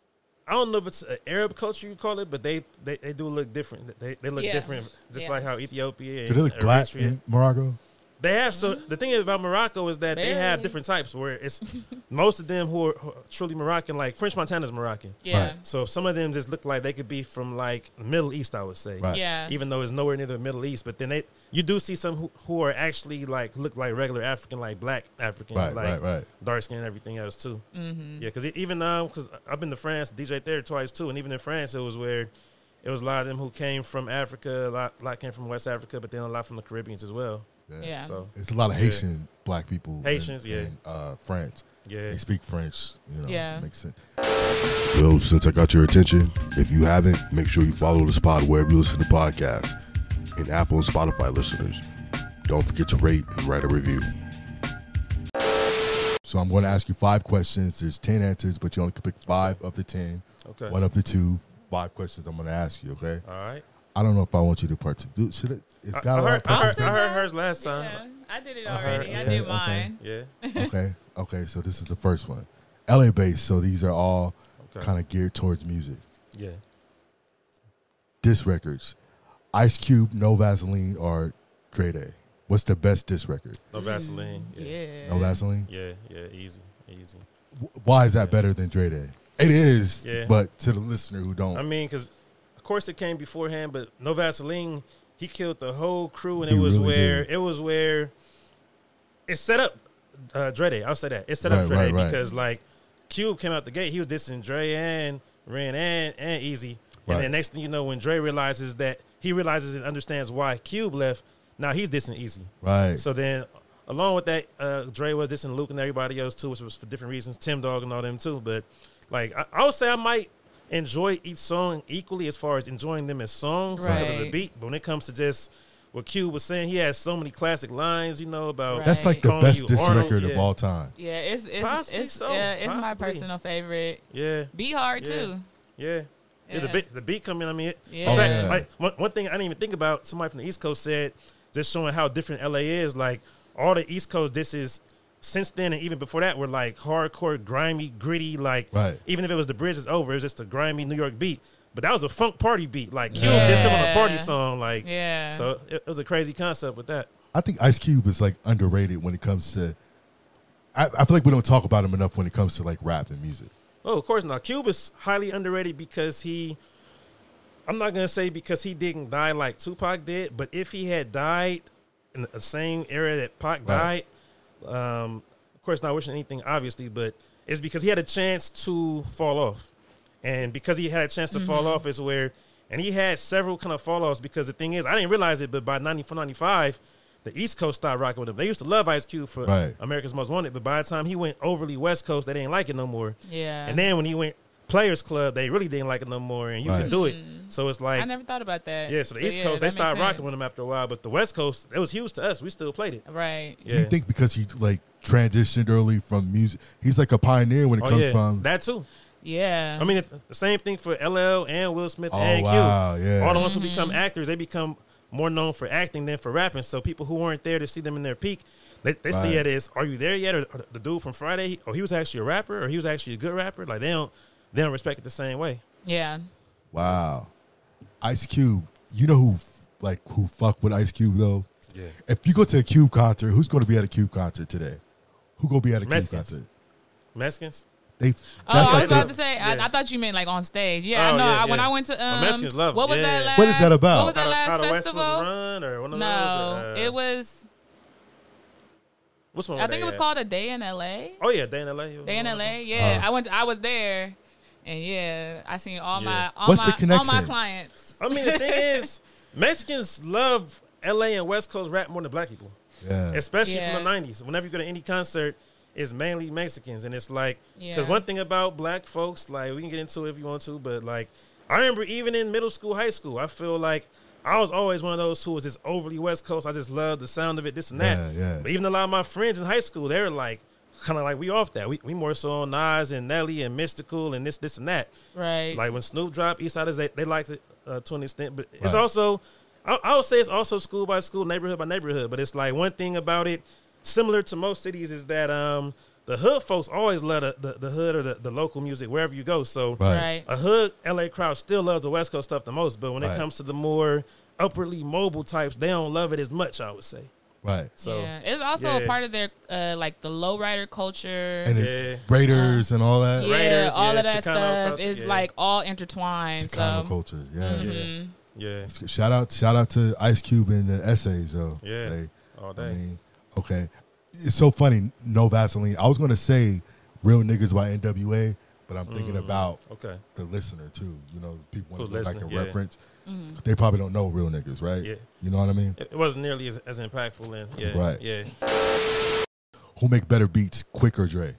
I don't know if it's an Arab culture you call it, but they, they, they do look different. They they look Yeah. different, just Yeah. like how Ethiopia Do they and look black Eritrea- in Morocco? They have so the thing about Morocco is that they have Barely. different types. Where it's most of them who are, who are truly Moroccan, like French Montana's Moroccan. Yeah. Right. So some of them just look like they could be from like Middle East, I would say. Right. Yeah. Even though it's nowhere near the Middle East, but then they you do see some who, who are actually like look like regular African, like black African, Right, like right, right. dark skin and everything else too. Mm-hmm. Yeah, because even now, because I've been to France, D J there twice too, and even in France, it was where it was a lot of them who came from Africa, a lot, a lot came from West Africa, but then a lot from the Caribbeans as well. Yeah. So It's a lot of Haitian black people. Haitians, in, yeah. in uh, France. yeah, They speak French. You know, Yeah. makes sense. Yo, since I got your attention, if you haven't, make sure you follow the spot wherever you listen to podcasts. And Apple and Spotify listeners, don't forget to rate and write a review. So I'm going to ask you five questions. There's ten answers, but you only can pick five of the ten. Okay. One of the two. Five questions I'm going to ask you. Okay. all right. I don't know if I want you to participate. Should it? It's I, got I a lot heard, of I, heard, participate. I heard hers last time. Yeah. I did it I heard- already. I okay, did okay. mine. Yeah. Okay. Okay. So this is the first one. L A based. So these are all Okay. kind of geared towards music. Yeah. Diss records. Ice Cube, No Vaseline, or Dre Day. What's the best diss record? No Vaseline. Yeah. Yeah. No Vaseline? Yeah, yeah, easy, easy. W- Why is that better than Dre Day? It is, Yeah. but to the listener who don't. I mean, because of course it came beforehand, but No Vaseline, he killed the whole crew, and He it was really where did. it was where it set up uh, Dre Day. I'll say that it set Right, up Dre right, Day right. because like Cube came out the gate, he was dissing Dre and Ren and and Easy, and Right. then next thing you know, when Dre realizes that he realizes and understands why Cube left, now he's dissing Easy. Right. So then, along with that, uh, Dre was dissing Luke and everybody else too, which was for different reasons. Tim Dog and all them too. But like, I, I would say I might enjoy each song equally as far as enjoying them as songs because of the Right. beat. But when it comes to just what Cube was saying, he has so many classic lines, you know, about Right. That's like the calling best you diss Arnold, record of yeah. all time. Yeah, it's it's Possibly it's so, yeah, it's my possibly. personal favorite. Yeah, Be hard Yeah. too. yeah. Yeah, the Yeah. beat, the beat coming. I mean, it, Yeah. in fact, Oh, yeah. like one, one thing I didn't even think about. Somebody from the East Coast said, just showing how different L A is. Like all the East Coast, this is since then and even before that were like hardcore, grimy, gritty. Like Right. even if it was the bridge is over, it was just a grimy New York beat. But that was a funk party beat. Like Cube Yeah. dissed him on a party song. Like Yeah. so it, it was a crazy concept with that. I think Ice Cube is like underrated when it comes to. I, I feel like we don't talk about him enough when it comes to like rap and music. Oh, of course not. Cube is highly underrated because he, I'm not going to say because he didn't die like Tupac did, but if he had died in the same era that Pac Right. died, um, of course not wishing anything, obviously, but it's because he had a chance to fall off. And because he had a chance to fall off is where, and he had several kind of fall offs because the thing is, I didn't realize it, but by ninety-four, ninety-five, the East Coast started rocking with him. They used to love Ice Cube for Right. America's Most Wanted, but by the time he went overly West Coast, they didn't like it no more. Yeah. And then when he went Players Club, they really didn't like it no more, and you Right. can do it. So it's like, I never thought about that. yeah. So the But East yeah, Coast, that they started makes rocking sense. with him after a while, but the West Coast, it was huge to us. We still played it. Right. Do you Yeah. think because he like transitioned early from music, he's like a pioneer when it Oh comes yeah, from. that too. Yeah. I mean, it, the same thing for L L and Will Smith Oh, and wow, Cube. yeah. All the ones who become actors, they become more known for acting than for rapping. So people who weren't there to see them in their peak, they, they see Right. it as, are you there yet? Or, or the dude from Friday, oh, he was actually a rapper, or he was actually a good rapper. Like they don't, they don't respect it the same way. yeah. Wow, Ice Cube. You know who f- like who fuck with Ice Cube though? Yeah. If you go to a Cube concert, who's going to be at a Cube concert today? Who gonna be at a Cube Mexicans. concert? Mexicans. They. Oh, I was like about the- to say. yeah. I, I thought you meant like on stage. Yeah, Oh, I know. yeah, I, when yeah. I went to um, Mexicans love it. what was Yeah. that last? What is that about? What was that How the- last how the West festival? was run, or one of No, those, or, uh, it was. Which one? I were think they it was at? called a day in L A. Oh yeah, Day in L A. Day in L A. Yeah, Oh. I went. I was there, and yeah, I seen all Yeah. my all What's the my all my connection? clients. I mean, the thing is, Mexicans love L A and West Coast rap more than black people, Yeah. especially Yeah. from the nineties. Whenever you go to any concert, it's mainly Mexicans, and it's like, because Yeah. one thing about black folks, like we can get into it if you want to, but like I remember even in middle school, high school, I feel like I was always one of those who was just overly West Coast. I just loved the sound of it, this and that. Yeah, yeah. But even a lot of my friends in high school, they were like, kind of like we off that. We we more so on Nas and Nelly and Mystical and this this and that. Right. Like when Snoop dropped, Eastsiders, they they liked it uh, to an extent, but it's Right. also, I, I would say it's also school by school, neighborhood by neighborhood. But it's like one thing about it, similar to most cities, is that um the hood folks always love the, the, the hood or the, the local music wherever you go. So Right. right. a hood L A crowd still loves the West Coast stuff the most, but when Right. it comes to the more upwardly mobile types, they don't love it as much, I would say. Right. So yeah, it's also a yeah. part of their uh, like the lowrider culture. And Yeah. the Raiders and all that. yeah, Raiders, all yeah, of that Chicano stuff culture, is yeah. like all intertwined. Chicano so culture. Yeah. yeah, yeah, Shout out, shout out to Ice Cube and the essays, though. Yeah. They- all I day. mean, okay. It's so funny. No Vaseline. I was gonna say "Real Niggas" by N W A, but I'm thinking about Okay. the listener too. You know, people want Who's to go back listening, and yeah. reference. They probably don't know "Real Niggas," right? Yeah. You know what I mean? It it wasn't nearly as, as impactful, and yeah, Right. yeah. Who make better beats, Quick or Dre?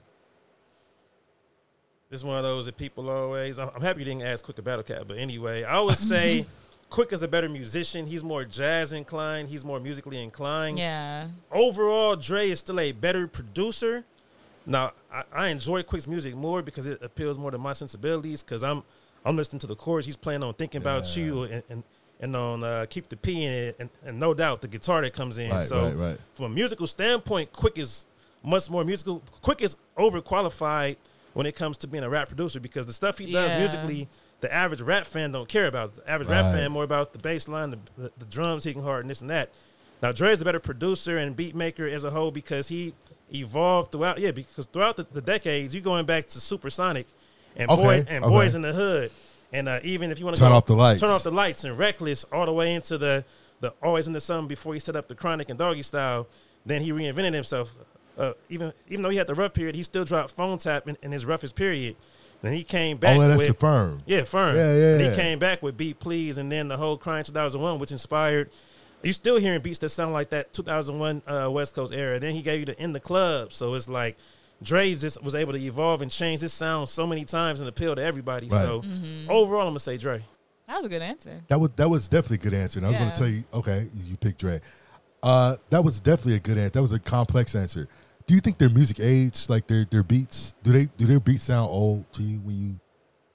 This is one of those that people always. I'm I'm happy you didn't ask Quick or Battle Cat, but anyway, I would say Quick is a better musician. He's more jazz inclined. He's more musically inclined. yeah, Overall, Dre is still a better producer. Now, I, I enjoy Quick's music more because it appeals more to my sensibilities. Because I'm I'm listening to the chords he's playing on, thinking about Yeah. you, and and, and on uh, Keep the P in it, and, and no doubt the guitar that comes in. Right, so right, right. from a musical standpoint, Quick is much more musical. Quick is overqualified when it comes to being a rap producer, because the stuff he does Yeah. musically, the average rap fan don't care about. The average Right. rap fan more about the bass line, the, the, the drums hitting hard, and this and that. Now, Dre's a better producer and beat maker as a whole because he evolved throughout. Yeah, because throughout the, the decades, you going back to Supersonic and Okay, boy and okay. Boys in the Hood, and uh, even if you want to Turn go, Off the Lights. turn off the lights, and Reckless, all the way into the the Always in the Sun before he set up the Chronic and Doggy Style. Then he reinvented himself. Uh, even even though he had the rough period, he still dropped Phone Tap in, in his roughest period. Then he came back. Oh, that's with, the Firm. Yeah, Firm. Yeah, yeah, And he yeah. came back with Beat Please, and then the whole Crying two thousand one, which inspired. You still hearing beats that sound like that two thousand one uh, West Coast era. Then he gave you the In the Club, so it's like Dre just was able to evolve and change his sound so many times and appeal to everybody. Right. So overall, I'm gonna say Dre. That was a good answer. That was that was definitely a good answer. And I was going Yeah. to tell you, okay, you picked Dre. Uh, that was definitely a good answer. That was a complex answer. Do you think their music aged, like their their beats? Do they do their beats sound old to you when you?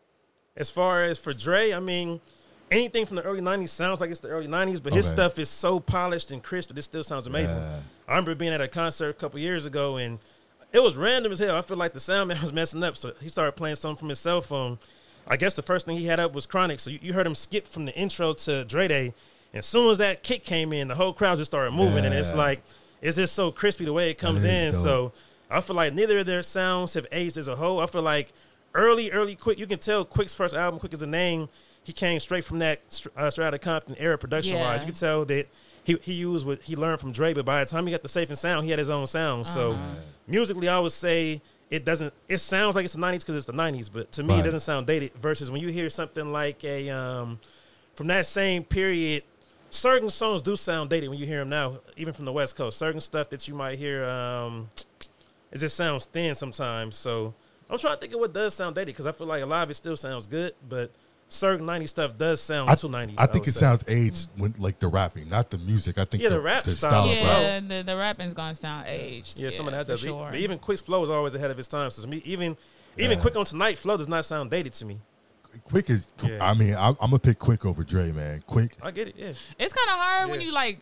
As far as for Dre, I mean, anything from the early nineties sounds like it's the early nineties, but his Okay. stuff is so polished and crisp that it still sounds amazing. Yeah. I remember being at a concert a couple years ago, and it was random as hell. I feel like the sound man was messing up, so he started playing something from his cell phone. I guess the first thing he had up was Chronic, so you, you heard him skip from the intro to Dre Day, and as soon as that kick came in, the whole crowd just started moving, and it's Yeah. like, it's just so crispy the way it comes is in. dope. So I feel like neither of their sounds have aged as a whole. I feel like early, early Quick, you can tell Quick's first album, Quick as a Name, he came straight from that uh, straight out of Compton era production-wise. Yeah. You can tell that he he used what he learned from Dre, but by the time he got the Safe and Sound, he had his own sound. So Uh-huh. musically, I would say it doesn't. It sounds like it's the nineties because it's the nineties, but to me, Right. it doesn't sound dated. Versus when you hear something like a um, from that same period, certain songs do sound dated when you hear them now, even from the West Coast. Certain stuff that you might hear, um, it just sounds thin sometimes. So I'm trying to think of what does sound dated because I feel like a lot of it still sounds good, but certain nineties stuff does sound I, too nineties. I think would it say. sounds aged when like the rapping, not the music. I think Yeah, the rap the style style as of well. rap. Yeah, the, the rapping's gonna sound aged. Yeah, some of that for does. sure. But even Quick's flow is always ahead of his time. So to me, even even Yeah. Quick on Tonight flow does not sound dated to me. Quick is. Yeah. I mean, I'm, I'm gonna pick Quick over Dre, man. Quick. I get it. Yeah. It's kind of hard when Yeah. you like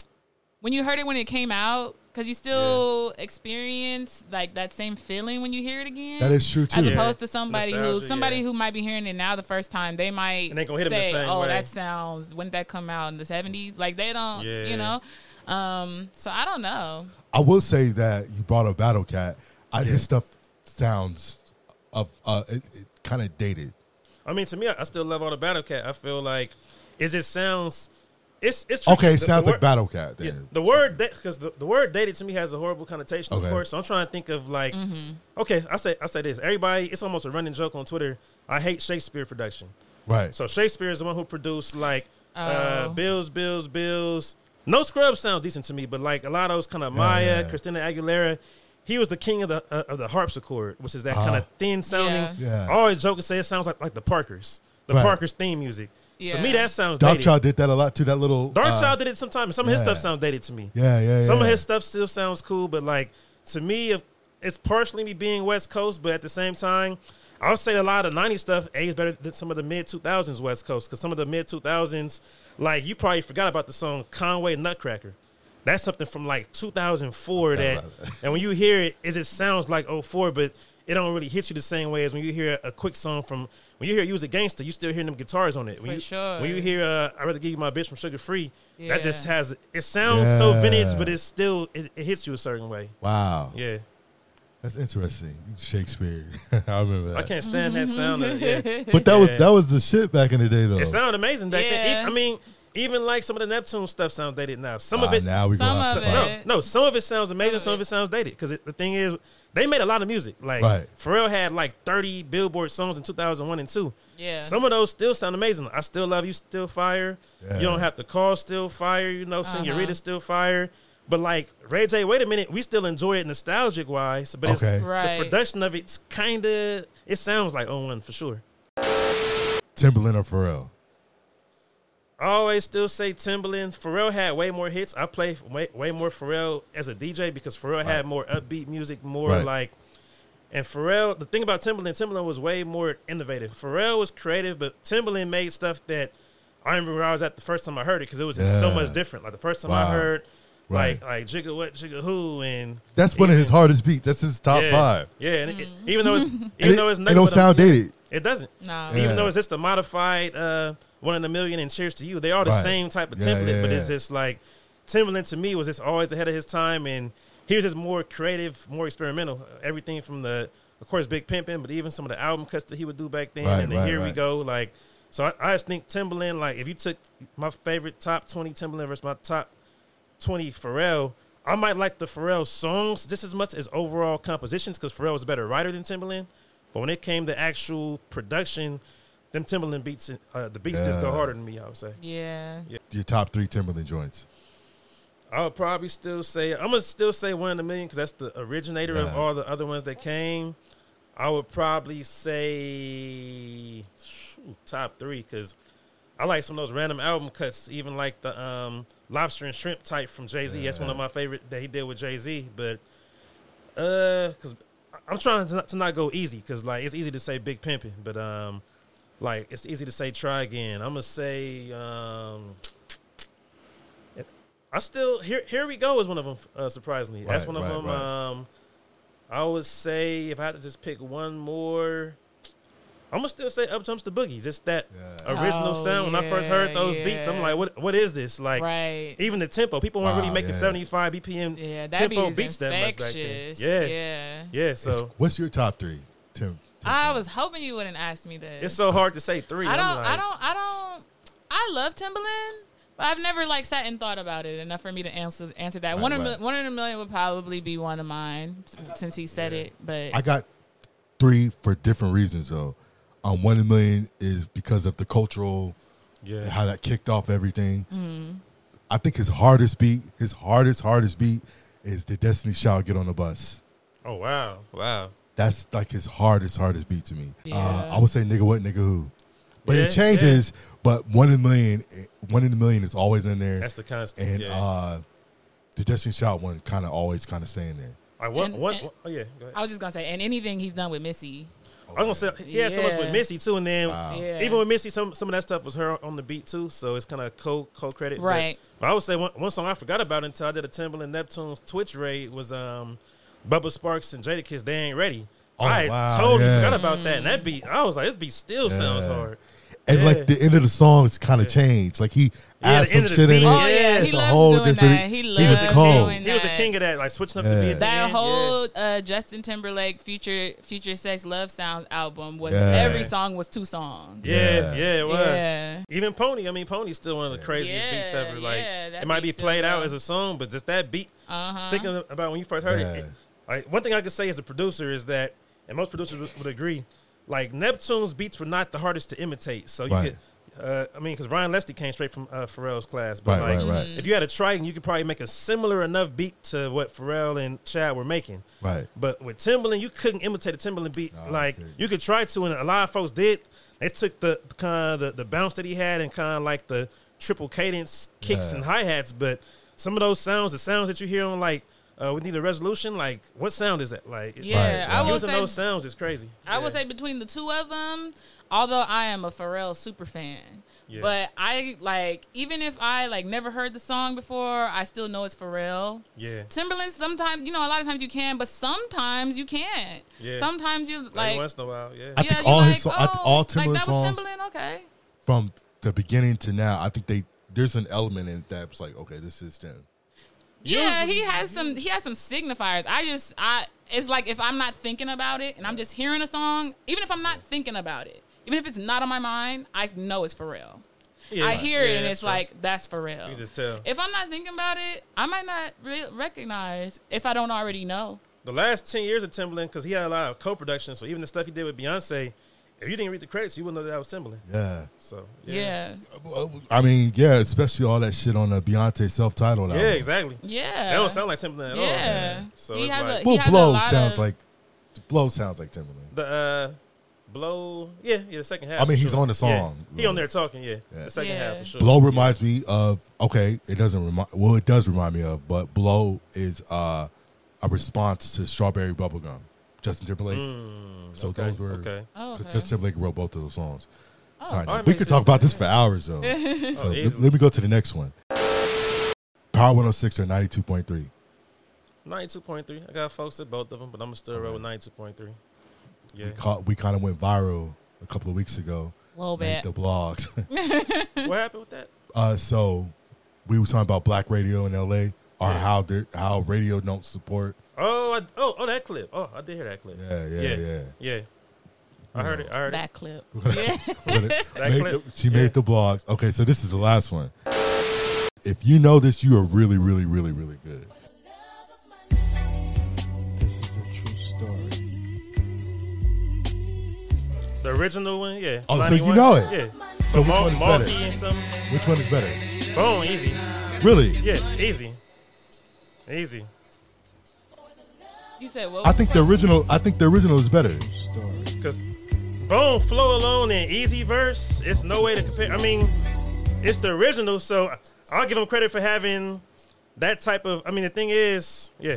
when you heard it when it came out because you still experience like that same feeling when you hear it again. That is true, too. As Yeah. opposed to somebody who Nostalgia, somebody yeah. who might be hearing it now the first time, they might And they gonna hit 'em the say, same "Oh, way." that sounds when did that come out in the seventies?" Like they don't, Yeah. you know. Um, so I don't know. I will say that you brought up Battle Cat. I, His stuff sounds of uh, it, it kind of dated. I mean, to me, I I still love all the Battle Cat. I feel like is it sounds. It's it's tricky. Okay, it The- sounds the like word- Battle Cat. Then. Yeah, the word because the, the word dated to me has a horrible connotation, Okay. of course. So I'm trying to think of like, okay, I say I say this. Everybody, it's almost a running joke on Twitter. I hate Shakespeare production. Right. So Shakespeare is the one who produced like uh, Oh. Bills, Bills, Bills. No Scrubs sounds decent to me, but like a lot of those kind of Maya, Yeah. Christina Aguilera. He was the king of the uh, of the harpsichord, which is that kind of Uh-huh. thin sounding. Yeah. I always joke and say it sounds like like the Parkers, the Right. Parkers theme music. To Yeah. me, that sounds Dark dated. Child did that a lot too. That little Dark uh, Child did it sometimes. Some of his yeah. stuff sounds dated to me. Yeah, yeah, Some yeah. of his stuff still sounds cool, but like to me, if it's partially me being West Coast, but at the same time, I'll say a lot of nineties stuff aged better than some of the mid two thousands West Coast. Because some of the mid two thousands, like you probably forgot about the song Conway Nutcracker. That's something from like two thousand four that, and when you hear it, it just sounds like oh four, but it don't really hit you the same way as when you hear a quick song from, when you hear Use a Gangster, you still hear them guitars on it. When For you, sure. When you hear uh, I'd Rather Give You My Bitch from Sugar Free, Yeah. that just has, it sounds so Yeah. vintage, but it's still, it, it hits you a certain way. Wow. Yeah. That's interesting. Shakespeare. I remember that. I can't stand that sound. Of, yeah. But that was Yeah. that was the shit back in the day though. It sounded amazing back then. Yeah. E- I mean, even like some of the Neptune stuff sounds dated now. Some of Ah, it, now we Some go of outside. it. no, no, some of it sounds amazing. of Some of it. it sounds dated because the thing is, they made a lot of music. Like Right. Pharrell had like thirty Billboard songs in two thousand one and two. Yeah. Some of those still sound amazing. I Still Love You, still fire. Yeah. You Don't Have to Call, still fire. You know, Senorita, Uh-huh. still fire. But like Ray J, wait a minute, we still enjoy it nostalgic wise. But Okay. it's, Right. the production of it's kind of, it sounds like oh one for sure. Timberland or Pharrell? I always still say Timberland. Pharrell had way more hits. I play way, way more Pharrell as a D J because Pharrell had more upbeat music, more Right. like. And Pharrell, the thing about Timberland, Timberland was way more innovative. Pharrell was creative, but Timberland made stuff that I remember when I was at the first time I heard it because it was just so Yeah. much different. Like the first time Wow. I heard Right. Like like Jigga What Jigga Who, and That's one of his even- hardest beats. That's his top yeah, five. Yeah, and it, even though it's even And though it, it's it nothing don't but a- sound dated. It doesn't. No. Yeah. Even though it's just a modified uh, One in a Million and Cheers to You, they are the Right. same type of Yeah, template, yeah, but it's yeah. just like Timbaland to me was just always ahead of his time, and he was just more creative, more experimental. Everything from the, of course, Big Pimpin', but even some of the album cuts that he would do back then, Right, and then right, Here We right. Go. Like, so I, I just think Timbaland, like, if you took my favorite top twenty Timbaland versus my top twenty Pharrell, I might like the Pharrell songs just as much as overall compositions because Pharrell was a better writer than Timbaland. But when it came to actual production, them Timbaland beats, uh, the beats just go Yeah. harder than me, I would say. Yeah. Your top three Timberland joints. I would probably still say, I'm going to still say One in a Million because that's the originator of Yeah. all the other ones that came. I would probably say shoot, top three because I like some of those random album cuts, even like the um, Lobster and Shrimp type from Jay-Z. That's one of my favorite that he did with Jay-Z. But uh, because I'm trying to not, to not go easy because like it's easy to say Big Pimpin', but um, like it's easy to say Try Again. I'm gonna say um, I still here. Here We Go is one of them. Uh, surprisingly, that's Right, one of right, them. right. Um, I would say if I had to just pick one more, I'm gonna still say Up Jumps the Boogie. Just that Yeah. original Oh, sound. When I first heard yeah, those beats, I'm yeah. like, what What is this? Like, Right. even the tempo. People weren't really Wow, making yeah. seventy-five B P M Yeah, that tempo beat is beats that much back then. infectious. Yeah, Yeah. yeah. So It's- what's your top three, Tim? Tim I Timberland? was hoping you wouldn't ask me this. it's so hard to say three. I don't, I'm like, I don't, I don't, I love Timbaland, but I've never like sat and thought about it enough for me to answer answer that. Right, one, in a right. mil- one in a million would probably be one of mine since he said it. But I got three for different reasons though. Um, One in a Million is because of the cultural, Yeah. how that kicked off everything. Mm-hmm. I think his hardest beat, his hardest hardest beat, is the Destiny Child "Get on the Bus." Oh wow, wow. That's like his hardest hardest beat to me. Uh, Yeah. I would say "Nigga What Nigga Who," but Yeah, it changes. But One in a Million, One in a Million is always in there, That's the constant. and yeah. uh, the Destiny Child one kind of always kind of staying there. Like what? and- What? and- what- Oh yeah. Go ahead. I was just gonna say, and anything he's done with Missy, I was gonna say he had so much Yeah. with Missy too, and then Yeah. even with Missy, some some of that stuff was her on the beat too. So it's kind of co co credit, Right. But, but I would say one, one song I forgot about until I did a Timbaland Neptune's Twitch raid was um, Bubba Sparks and Jadakiss. They Ain't Ready. Oh, I wow, totally yeah. forgot about that. And that beat, I was like, this beat still sounds Yeah. hard. And Yeah. like the end of the songs kind of changed. Like he Yeah, added the some end of the shit in beat. it. Oh yeah, It's he a loves whole doing different- that. He he loves was cold. doing He was the that. king of that, like switching up Yeah. the beat. at the That end. whole uh, Justin Timberlake Future Future Sex Love Sounds album was Yeah. every song was two songs. Yeah, Yeah. yeah, it was. Yeah. Even Pony, I mean, Pony's still one of the craziest Yeah, beats ever. Like, yeah, that it might be beat still played out goes. as a song, but just that beat. Uh-huh. Thinking about when you first heard it, Yeah. it, like one thing I could say as a producer is that, and most producers would, would agree, like Neptune's beats were not the hardest to imitate. So you Right. could, uh, I mean, because Ryan Leslie came straight from uh, Pharrell's class, but Right, like, right, right. if you had a Triton, you could probably make a similar enough beat to what Pharrell and Chad were making. Right. But with Timbaland, you couldn't imitate a Timbaland beat. Oh, like okay. you could try to, and a lot of folks did. They took the kind of the, the bounce that he had and kind of like the triple cadence kicks Yeah. and hi hats. But some of those sounds, the sounds that you hear on like uh, We Need a Resolution, like what sound is that? Like Yeah, Right, I right. will using say those sounds is crazy. I would Yeah. say between the two of them, although I am a Pharrell super fan, Yeah. but I like even if I like never heard the song before, I still know it's Pharrell. Yeah. Timberland, sometimes you know a lot of times you can, but sometimes you can't. Yeah. Sometimes you Like, like once in a while, yeah. I yeah, think you all like, his so- I think all oh, Timberland like that was songs Timberland, okay. from the beginning to now, I think they there's an element in it that's like, okay, this is them. Yeah, he has some. He has some signifiers. I just, I. It's like if I'm not thinking about it and I'm just hearing a song, even if I'm not thinking about it, even if it's not on my mind, I know it's Pharrell. Yeah. I hear it Yeah, and that's it's right. like that's Pharrell. You just tell. If I'm not thinking about it, I might not re- recognize if I don't already know. The last ten years of Timbaland, because he had a lot of co-production, so even the stuff he did with Beyonce, if you didn't read the credits, you wouldn't know that, that was Timbaland. Yeah. So Yeah, yeah, I mean, yeah, especially all that shit on the Beyonce self-titled yeah, album. exactly. yeah. That don't sound like Timbaland at all. Yeah. So He it's has like a- Well, has Blow lot sounds of- like Blow sounds like Timberland. the uh, blow. Yeah, yeah. The second half. I mean, for he's sure. on the song. Yeah. He on there talking. Yeah, Yeah. the second Yeah. half for sure. Blow reminds me of okay, it doesn't remind well, it does remind me of, but Blow is uh, a response to Strawberry Bubblegum, Justin Timberlake. so Mm, okay, those were okay. Oh, 'cause okay. Justin Timberlake wrote both of those songs. Side Oh, note. it we makes could talk sense. about this for hours though. so Oh, let, easily. let me go to the next one. Power one oh six or ninety-two point three? ninety-two point three. I got folks at both of them, but I'm still roll with ninety-two point three. Yeah. We, caught, we kind of went viral a couple of weeks ago. A little bit. The blogs. What happened with that? Uh, so we were talking about black radio in L A or Yeah. how they how radio don't support. Oh, I, oh, oh, that clip. Oh, I did hear that clip. Yeah, yeah, yeah, yeah. yeah. I heard it. I heard That it. clip. Made clip. the- she Yeah. made the blogs. Okay, so this is the last one. If you know this, you are really, really, really, really good. This is a true story. The original one, yeah. Oh, so ninety-one. you know it. Yeah. So which Mar- one is Marky better? and some. Which one is better? Bone, easy. Really? Yeah, easy. Easy. You said what? I think the original. I think the original is better. Because Bone, Flow Alone, and Easy Verse, it's no way to compare. I mean, it's the original, so I'll give them credit for having that type of. I mean, the thing is, yeah.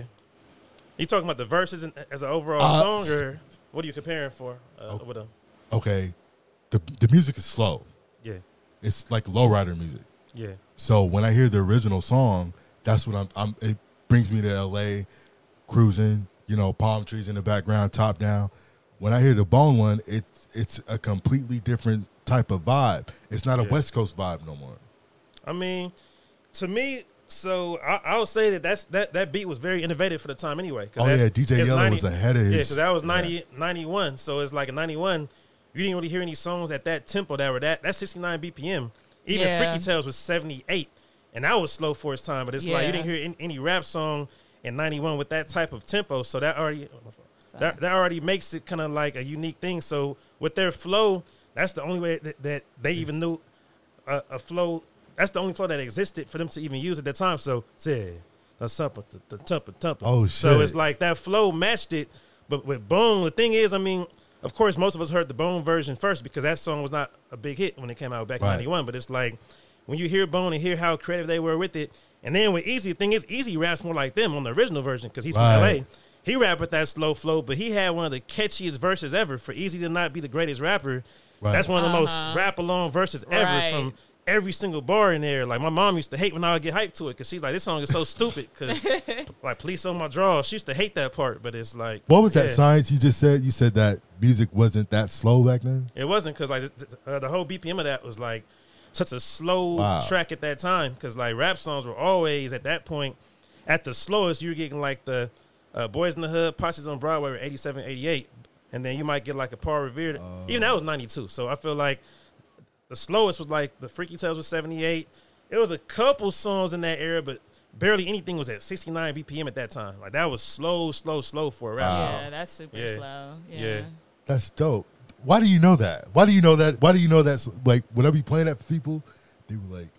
You talking about the verses in, as an overall Uh, song, or what are you comparing for? Uh, with them? Okay, the the music is slow. Yeah, It's like lowrider music. yeah, So when I hear the original song, that's what I'm. I'm it brings me to L A, cruising. You know, palm trees in the background, top down. When I hear the Bone one, it's it's a completely different type of vibe. It's not a Yeah. West Coast vibe no more. I mean, to me, so I, I'll say that that's, that that beat was very innovative for the time anyway. 'cause Oh, that's- yeah, D J it's Yella ninety was ahead of his- Yeah, because that was yeah. ninety, ninety-one. So it's like a ninety-one. You didn't really hear any songs at that tempo that were that. That's sixty-nine B P M. Even Yeah. Freaky Tales was seventy-eight. And that was slow for its time. But it's like you Yeah. didn't hear any, any rap song in ninety-one with that type of tempo. So that already that, that already makes it kind of like a unique thing. So with their flow, that's the only way that, that they even knew a, a flow. That's the only flow that existed for them to even use at that time. So, say, the thumper, the thumper, thumper. Oh, So shit. it's like that flow matched it. But with Bone, the thing is, I mean, of course, most of us heard the Bone version first because that song was not a big hit when it came out back in Right. ninety-one. But it's like when you hear Bone and hear how creative they were with it, and then with Easy, the thing is, Easy raps more like them on the original version because he's Right. from L A. He rapped with that slow flow, but he had one of the catchiest verses ever. For Easy to not be the greatest rapper, Right. that's one of the Uh-huh. most rap along verses ever Right. from every single bar in there. Like my mom used to hate when I would get hyped to it because she's like, this song is so stupid because like Police on My Draws. She used to hate that part, but it's like, What was that yeah. science you just said? You said that music wasn't that slow back then? It wasn't because like uh, the whole B P M of that was like such a slow Wow. track at that time because like rap songs were always at that point at the slowest. You were getting like the uh, Boys in the Hood, Posses on Broadway were eighty-seven, eighty-eight, and then you might get like a Paul Revere. Even that was ninety-two. So I feel like the slowest was like the Freaky Tales was seventy-eight. It was a couple songs in that era, but barely anything was at sixty-nine B P M at that time. Like that was slow, slow, slow for a rap Wow. song. Yeah, that's super Yeah. slow. Yeah. Yeah. That's dope. Why do you know that? Why do you know that? Why do you know that's like when I be playing that for people, they were like,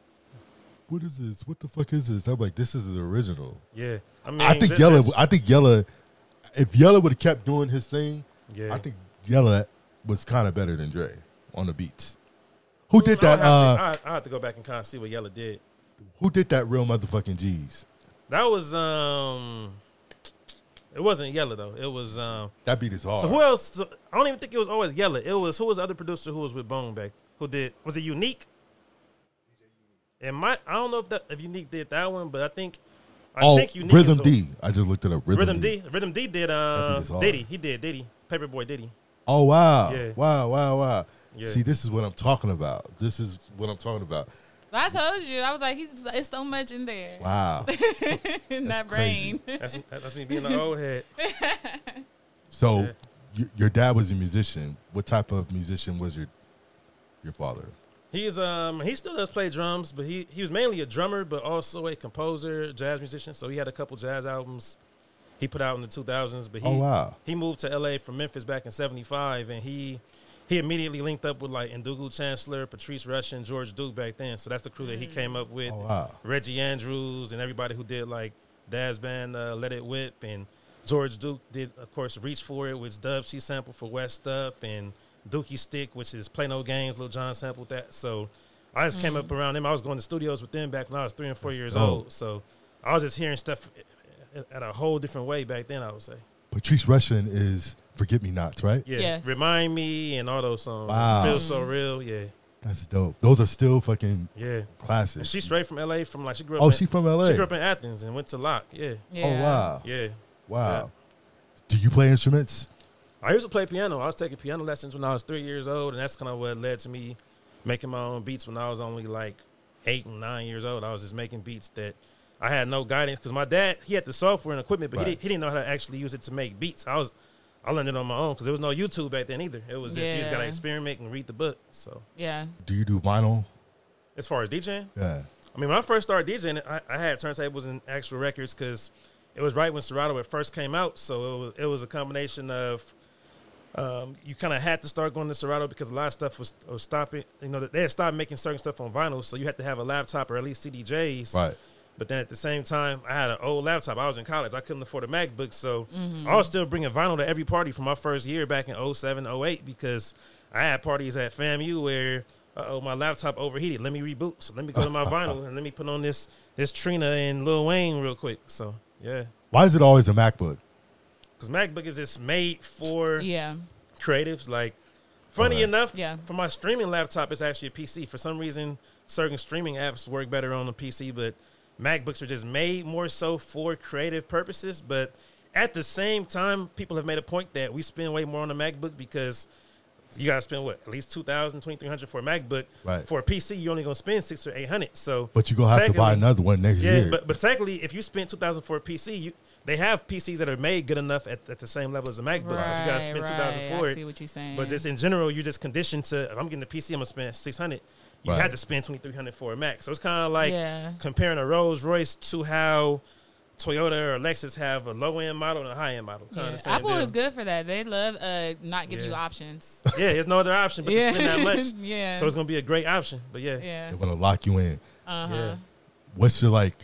"What is this? What the fuck is this?" I'm like, "This is the original." Yeah. I mean, I think th- Yella. that's- I think Yella. If Yella would have kept doing his thing, Yeah. I think Yella was kind of better than Dre on the beats. Who did I that? have, Uh, to, I, I have to go back and kind of see what Yella did. who did that? Real motherfucking G's. That was um, it wasn't Yella though. It was um. That beat is hard. So who else? So I don't even think it was always Yella. It was who was the other producer who was with Bone back? Who did? Was it Unique? It might. I don't know if that if Unique did that one, but I think. I oh, think Unique Rhythm is the- D. I just looked it up. Rhythm, Rhythm D. D. Rhythm D did That uh beat is hard. Diddy. He did Diddy. Paperboy Diddy. Oh wow! Yeah. Wow! Wow! Wow! Yeah. See, this is what I'm talking about. This is what I'm talking about. I told you. I was like, he's it's so much in there. Wow. in that crazy. brain. That's that's me being an old head. So, Yeah. y- your dad was a musician. What type of musician was your your father? He's um he still does play drums, but he he was mainly a drummer, but also a composer, jazz musician. So he had a couple jazz albums he put out in the two thousands. But he Oh, wow. he moved to L A from Memphis back in seventy-five, and he he immediately linked up with like Ndugu Chancellor, Patrice Rushen, George Duke back then. So that's the crew that he came up with. Oh, wow. Reggie Andrews and everybody who did like Daz Band, uh, Let It Whip, and George Duke did of course Reach For It, which Dub C sampled for West Up, and Dookie Stick, which is Play No Games, Lil Jon sampled that. So I just came up around them. I was going to studios with them back when I was three and four years dope. old. So I was just hearing stuff at a whole different way back then, I would say. Patrice Rushen is Forget Me Nots, right? Yeah. Yes. Remind Me and all those songs. Wow. Feel So Real. Yeah. That's dope. Those are still fucking Yeah. classics. And she's straight from L A. From like she grew up. Oh, in, she from L A? She grew up in Athens and went to Locke. Yeah. Yeah. Oh wow. Yeah. Wow. Yeah. Do you play instruments? I used to play piano. I was taking piano lessons when I was three years old, and that's kind of what led to me making my own beats when I was only like eight and nine years old. I was just making beats that I had no guidance because my dad, he had the software and equipment, but Right. he, didn't, he didn't know how to actually use it to make beats. I was, I learned it on my own because there was no YouTube back then either. It was just, you just got to Yeah. experiment and read the book. So Yeah. Do you do vinyl? as far as DJing, Yeah. I mean, when I first started DJing, I, I had turntables and actual records because it was right when Serato had first came out. So it was, it was a combination of um, you kind of had to start going to Serato because a lot of stuff was, was stopping. You know, they had stopped making certain stuff on vinyl, so you had to have a laptop or at least C D Js. Right. But then at the same time, I had an old laptop. I was in college. I couldn't afford a MacBook, so I was still bringing vinyl to every party from my first year back in oh seven, oh eight because I had parties at FAMU where uh-oh, my laptop overheated. Let me reboot. So let me go to my vinyl and let me put on this this Trina and Lil Wayne real quick. So, yeah. Why is it always a MacBook? Because MacBook is just made for Yeah. creatives. Like, funny Okay. enough, Yeah. for my streaming laptop, it's actually a P C. For some reason, certain streaming apps work better on a P C, but MacBooks are just made more so for creative purposes. But at the same time, people have made a point that we spend way more on a MacBook because you got to spend, what, at least two thousand dollars, twenty-three hundred dollars for a MacBook. Right. For a P C, you're only going to spend six or eight hundred dollars. So, But you're going to have to buy technically- another one next yeah, year. but, but technically, if you spend two thousand dollars for a P C, you, they have P Cs that are made good enough at, at the same level as a MacBook. but you got to spend two thousand dollars right. for I it. see what you're saying. But just in general, you're just conditioned to, if I'm getting a P C, I'm going to spend six hundred dollars. You Right. had to spend twenty-three hundred dollars for a Mac. So it's kind of like Yeah. comparing a Rolls Royce to how Toyota or Lexus have a low-end model and a high-end model. Kind Yeah. of the same Apple deal. is good for that. They love uh, not giving you Yeah. options. Yeah, there's no other option but Yeah. to spend that much. Yeah. So it's going to be a great option. But yeah. Yeah. They want to lock you in. Uh huh. Yeah. What's your, like,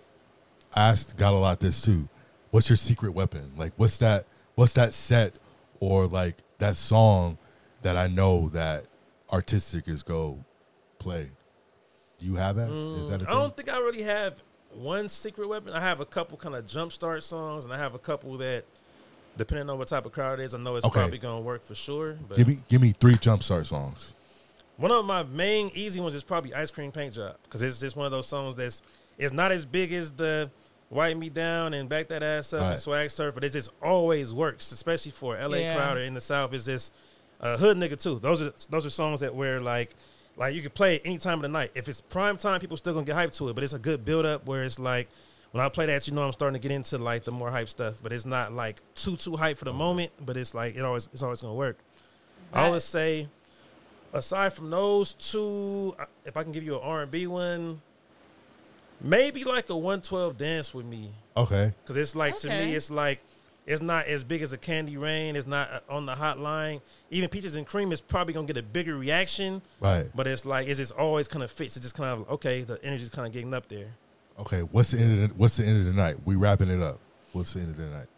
I asked, got a lot this too. What's your secret weapon? Like, what's that, what's that set or, like, that song that I know that Artistic is go play? Do you have that? Is that a I thing? don't think I really have one secret weapon. I have a couple kind of jumpstart songs, and I have a couple that, depending on what type of crowd it is, I know it's Okay. probably going to work for sure. But Give me, give me three Jumpstart songs. one of my main easy ones is probably Ice Cream Paint Job because it's just one of those songs that's it's not as big as the Wipe Me Down and Back That Ass Up Right. and Swag Surf, but it just always works, especially for L A Yeah. crowd or in the South. It's just a hood nigga too. Those are those are songs that where like like you can play it any time of the night. If it's prime time, people still gonna get hyped to it, but it's a good build up where it's like when I play that, you know, I'm starting to get into like the more hype stuff, but it's not like too too hype for the moment, but it's like it always it's always gonna work. I Right. always say, aside from those two, if I can give you an R and B one, maybe like a one twelve Dance With Me. Okay. Because it's like, to Okay. me, it's like, it's not as big as a Candy Rain. It's not uh, on the hotline. Even Peaches and Cream is probably going to get a bigger reaction. Right. But it's like, it's just always kind of fits. It's just kind of, okay, the energy's kind of getting up there. Okay. What's the end of the, what's the end of the night? We wrapping it up. What's the end of the night?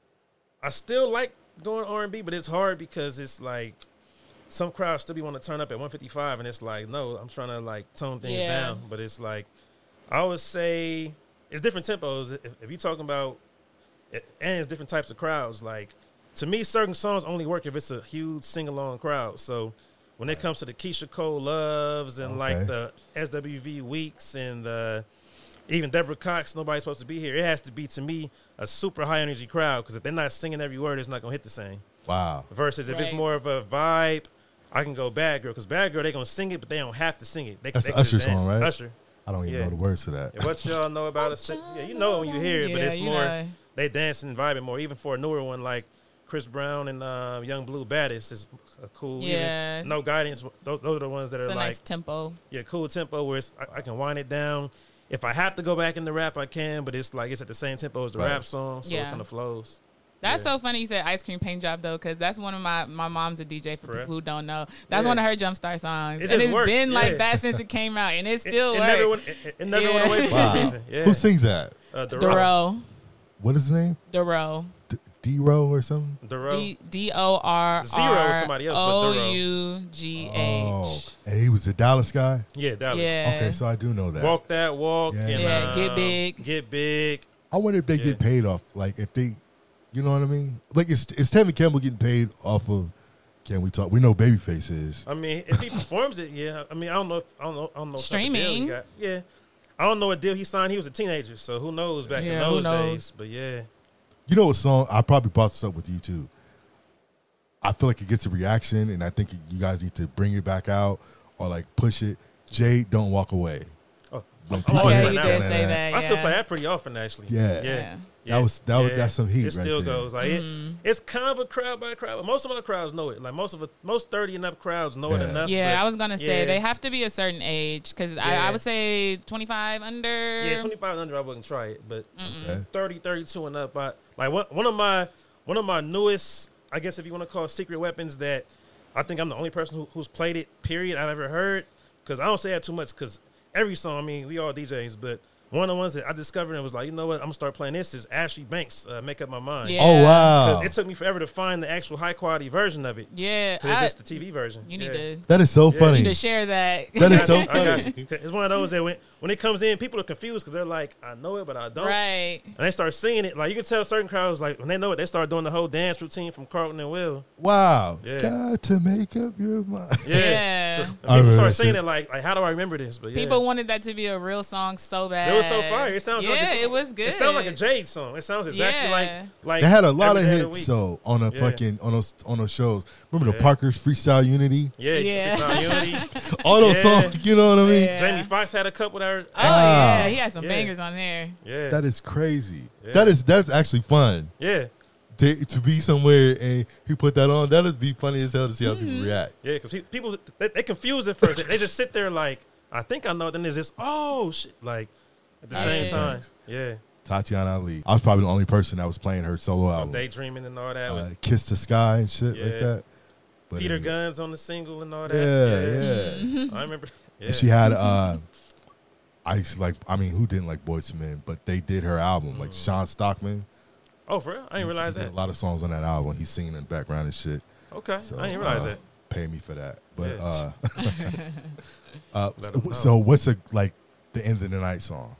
I still like going R and B, but it's hard because it's like, some crowds still be want to turn up at one fifty-five, and it's like, no, I'm trying to like tone things Yeah. down. But it's like, I would say it's different tempos. If, if you're talking about, and it's different types of crowds. Like, to me, certain songs only work if it's a huge sing-along crowd. So when it comes to the Keisha Cole Loves and Okay. like the S W V Weeks and the, even Deborah Cox, Nobody's Supposed to Be Here, it has to be, to me, a super high energy crowd, because if they're not singing every word, it's not going to hit the same. Wow. Versus if it's Right. more of a vibe, I can go Bad Girl, because Bad Girl, they're going to sing it, but they don't have to sing it. They, That's they the can just Usher dance. song, right? Usher. I don't even Yeah. know the words to that. Yeah, what y'all know about it? Yeah, you know it when you hear it, but Yeah, it's you more, know. they dancing and vibing more. Even for a newer one like Chris Brown and uh, Young Blue Baddest is a cool. Yeah. Even No Guidance. Those, those are the ones that It's are a like, nice tempo. yeah, cool tempo where it's, I, I can wind it down. If I have to go back in the rap, I can, but it's like it's at the same tempo as the Right. rap song, so it Yeah. kind of flows. That's Yeah. so funny you said Ice Cream Paint Job, though, because that's one of my, my mom's a D J for For real? people who don't know. That's Yeah. one of her Jumpstart songs. It and just it's works, been yeah. like that since it came out, and it still it, it works. never went, it, it never Yeah. went away for Wow. some reason. Yeah. Who sings that? Uh, Dero. Doro. What is his name? Doro. D- D-Row or something? Dero. D D O R Zero is somebody else, but Doro. O U G Oh. H. And he was a Dallas guy? Yeah, that Yeah. Okay, so I do know that. Walk That Walk. Yeah. And, Yeah, Get um, Big. Get Big. I wonder if they Yeah. get paid off, like if they, you know what I mean? Like is is Tevin Campbell getting paid off of Can we talk? We know Babyface is. I mean, if he performs it, yeah. I mean, I don't know. If, I don't know. I don't know. what type of deal he Streaming. got. Yeah. I don't know what deal he signed. He was a teenager, so who knows back Yeah, in who those knows? days. But yeah, You know what song? I probably brought this up with you too. I feel like it gets a reaction, and I think you guys need to bring it back out or like push it. Jade, Don't Walk Away. oh, When I'm people always Yeah, playing you that did one. say that. I still yeah. play that pretty often, actually. Yeah. yeah. That was- that was- that's some heat It right still there. goes like Mm-hmm. it, it's kind of a crowd by crowd. But most of my crowds know it. Like most of the, most thirty and up crowds know it Yeah. enough. Yeah, but I was gonna say yeah. they have to be a certain age because I, Yeah. I would say twenty-five under. Yeah, twenty-five and under, I wouldn't try it, but Okay. thirty, thirty-two and up, I, like one, one of my one of my newest, I guess if you want to call it secret weapons that I think I'm the only person who, who's played it. Period. I've ever heard because I don't say that too much because every song. I mean, we all D Js, but one of the ones that I discovered and was like, you know what, I'm gonna start playing this is Ashley Banks, uh, Make Up My Mind. Yeah. Oh wow, Because it took me forever to find the actual high quality version of it. Yeah, Because it's I- just the T V version. you need yeah. to that is so Yeah. funny. you need to share that. That is so I got funny. you. It's one of those that when, when it comes in, people are confused because they're like, I know it, but I don't. right. And they start singing it. Like, you can tell certain crowds, like, when they know it, they start doing the whole dance routine from Carlton and Will. Wow, Yeah. got to make up your mind. Yeah. Yeah. So I people remember start that singing shit. it like, like, how do I remember this? But yeah. People wanted that to be a real song so bad. It was so fire. It sounds yeah, like a, it was good. It sounds like a Jade song. It sounds exactly Yeah. like like They had a lot of Every Day the hits Week. so on a Yeah. fucking on those on those shows. Remember the Yeah. Parker's Freestyle Unity? Yeah, Yeah. It's not Unity. All those Yeah. songs, you know what I mean? Yeah. Jamie Foxx had a couple that are, Oh Wow. yeah, he had some Yeah. bangers on there. yeah. That is crazy. Yeah. That is that's actually fun. yeah. To, to be somewhere and he put that on, that would be funny as hell to see how Mm-hmm. people react. Yeah, because people, they, they confuse it first. They just sit there like, I think I know. Then there's this, oh, shit. Like, at the same Yeah. time. Yeah. Tatiana Ali. I was probably the only person that was playing her solo I'm album. daydreaming and all that. Uh, with Kiss the Sky and shit like Yeah. that. But Peter anyway. Guns on the single and all that. Yeah, yeah. I remember. Yeah. And she had uh I used to like I mean, who didn't like Boyz two Men, but they did her album. Like Sean Stockman. Oh, for real? I didn't realize He did that. A lot of songs on that album. He's singing in the background and shit. Okay. So, I didn't realize uh, that. Pay me for that. But Yeah. uh, uh Let 'em know. so what's a like the end of the night song?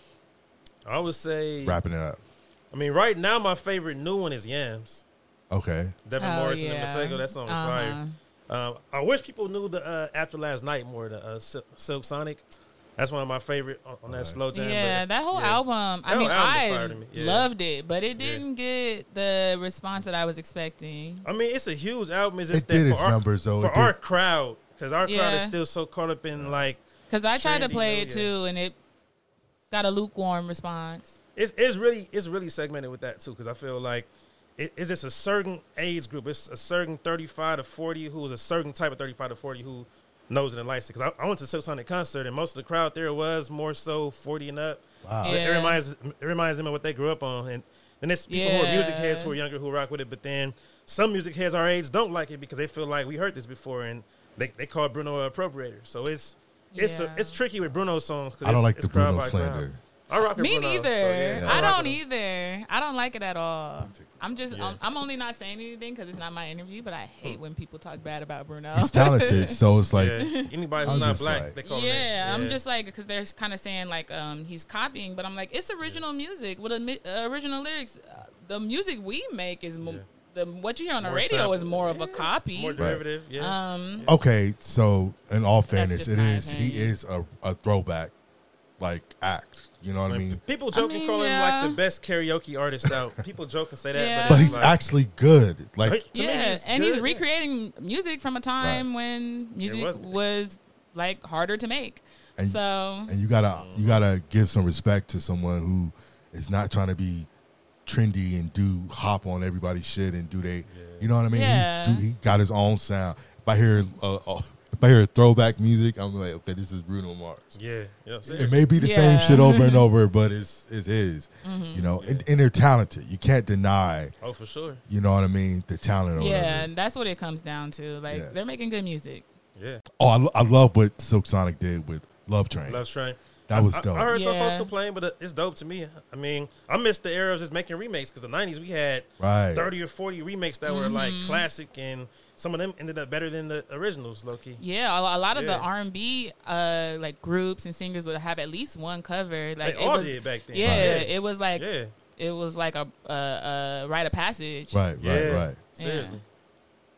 I would say, Wrapping it up. I mean, right now, my favorite new one is Yams. Okay. Devin Oh, Morrison yeah. and Masego. That song was Uh-huh. fire. Um, I wish people knew the uh, After Last Night more, the uh, Sil- Silk Sonic. That's one of my favorite on, on that slow jam. Yeah, but, that whole yeah. album. I That mean, whole album was I fire to me. Yeah. loved it, but it Yeah. didn't get the response that I was expecting. I mean, it's a huge album. It's It just did that its for our, numbers, though. For It our did. crowd, because our crowd Yeah. is still so caught up in like. Because I tried to trendy, play you it know, yeah. too, and it got a lukewarm response. It's it's really it's really segmented with that too, because I feel like it, it's just a certain age group. It's a certain thirty-five to forty who's a certain type of thirty-five to forty who knows it and likes it. Because I, I went to Silk Sonic concert and most of the crowd there was more so forty and up. Wow. It- It, Yeah. reminds it reminds them of what they grew up on, and then it's people who are music Yeah. heads who are younger who rock with it. But then some music heads our age don't like it because they feel like we heard this before and they they call Bruno a appropriator. So it's it's Yeah. a, it's tricky with Bruno songs. 'cause I don't it's, like it's the Bruno crowd by crowd. slander. I rock with Me Bruno, neither. so yeah, I rock don't with him. either. I don't like it at all. I'm just, Yeah. I'm, I'm only not saying anything because it's not my interview, but I hate when people talk bad about Bruno. He's talented, so it's like Yeah. Anybody who's I'm not just black, like- they call Yeah, him. I'm just like, because they're kind of saying like um he's copying, but I'm like, it's original music with a, mi- uh, original lyrics. Uh, the music we make is mo- the what you hear on the More radio sample. is more of a copy. more derivative. Yeah, Um, okay, so in all fairness, just it my is he opinion. is a, a throwback like act. You know what I mean? people joke and mean, call him yeah. like the best karaoke artist out. People joke and say that, Yeah. but, But it's he's like, actually good. Like to me, yeah, he's and good. he's recreating music from a time when music wasn't. was like harder to make. And- so and you gotta you gotta give some respect to someone who is not trying to be trendy and do hop on everybody's shit and do they you know what I mean? Yeah. He's, do, he got his own sound. If I hear uh, uh, if I hear throwback music, I'm like, okay, this is Bruno Mars. Yeah, yeah. It may be the same Yeah. shit over and over, but it's it's his. Mm-hmm. You know, and, and they're talented. You can't deny. Oh, for sure. You know what I mean? The talent. Or yeah, whatever. and that's what it comes down to. Like Yeah. they're making good music. Yeah, Oh, I, lo- I love what Silk Sonic did with Love Train. Love Train. That was I, dope. I heard some Yeah. folks complain, but it's dope to me. I mean, I miss the era of just making remakes because the nineties we had Right. thirty or forty remakes that were like Mm-hmm. classic, and some of them ended up better than the originals, low key. Yeah, a, a lot of the Yeah. R and B uh, like groups and singers would have at least one cover. Like They it all was, did back then. Yeah, Right. it was like Yeah, it was like a, a, a rite of passage. Right, right, Yeah. right. seriously.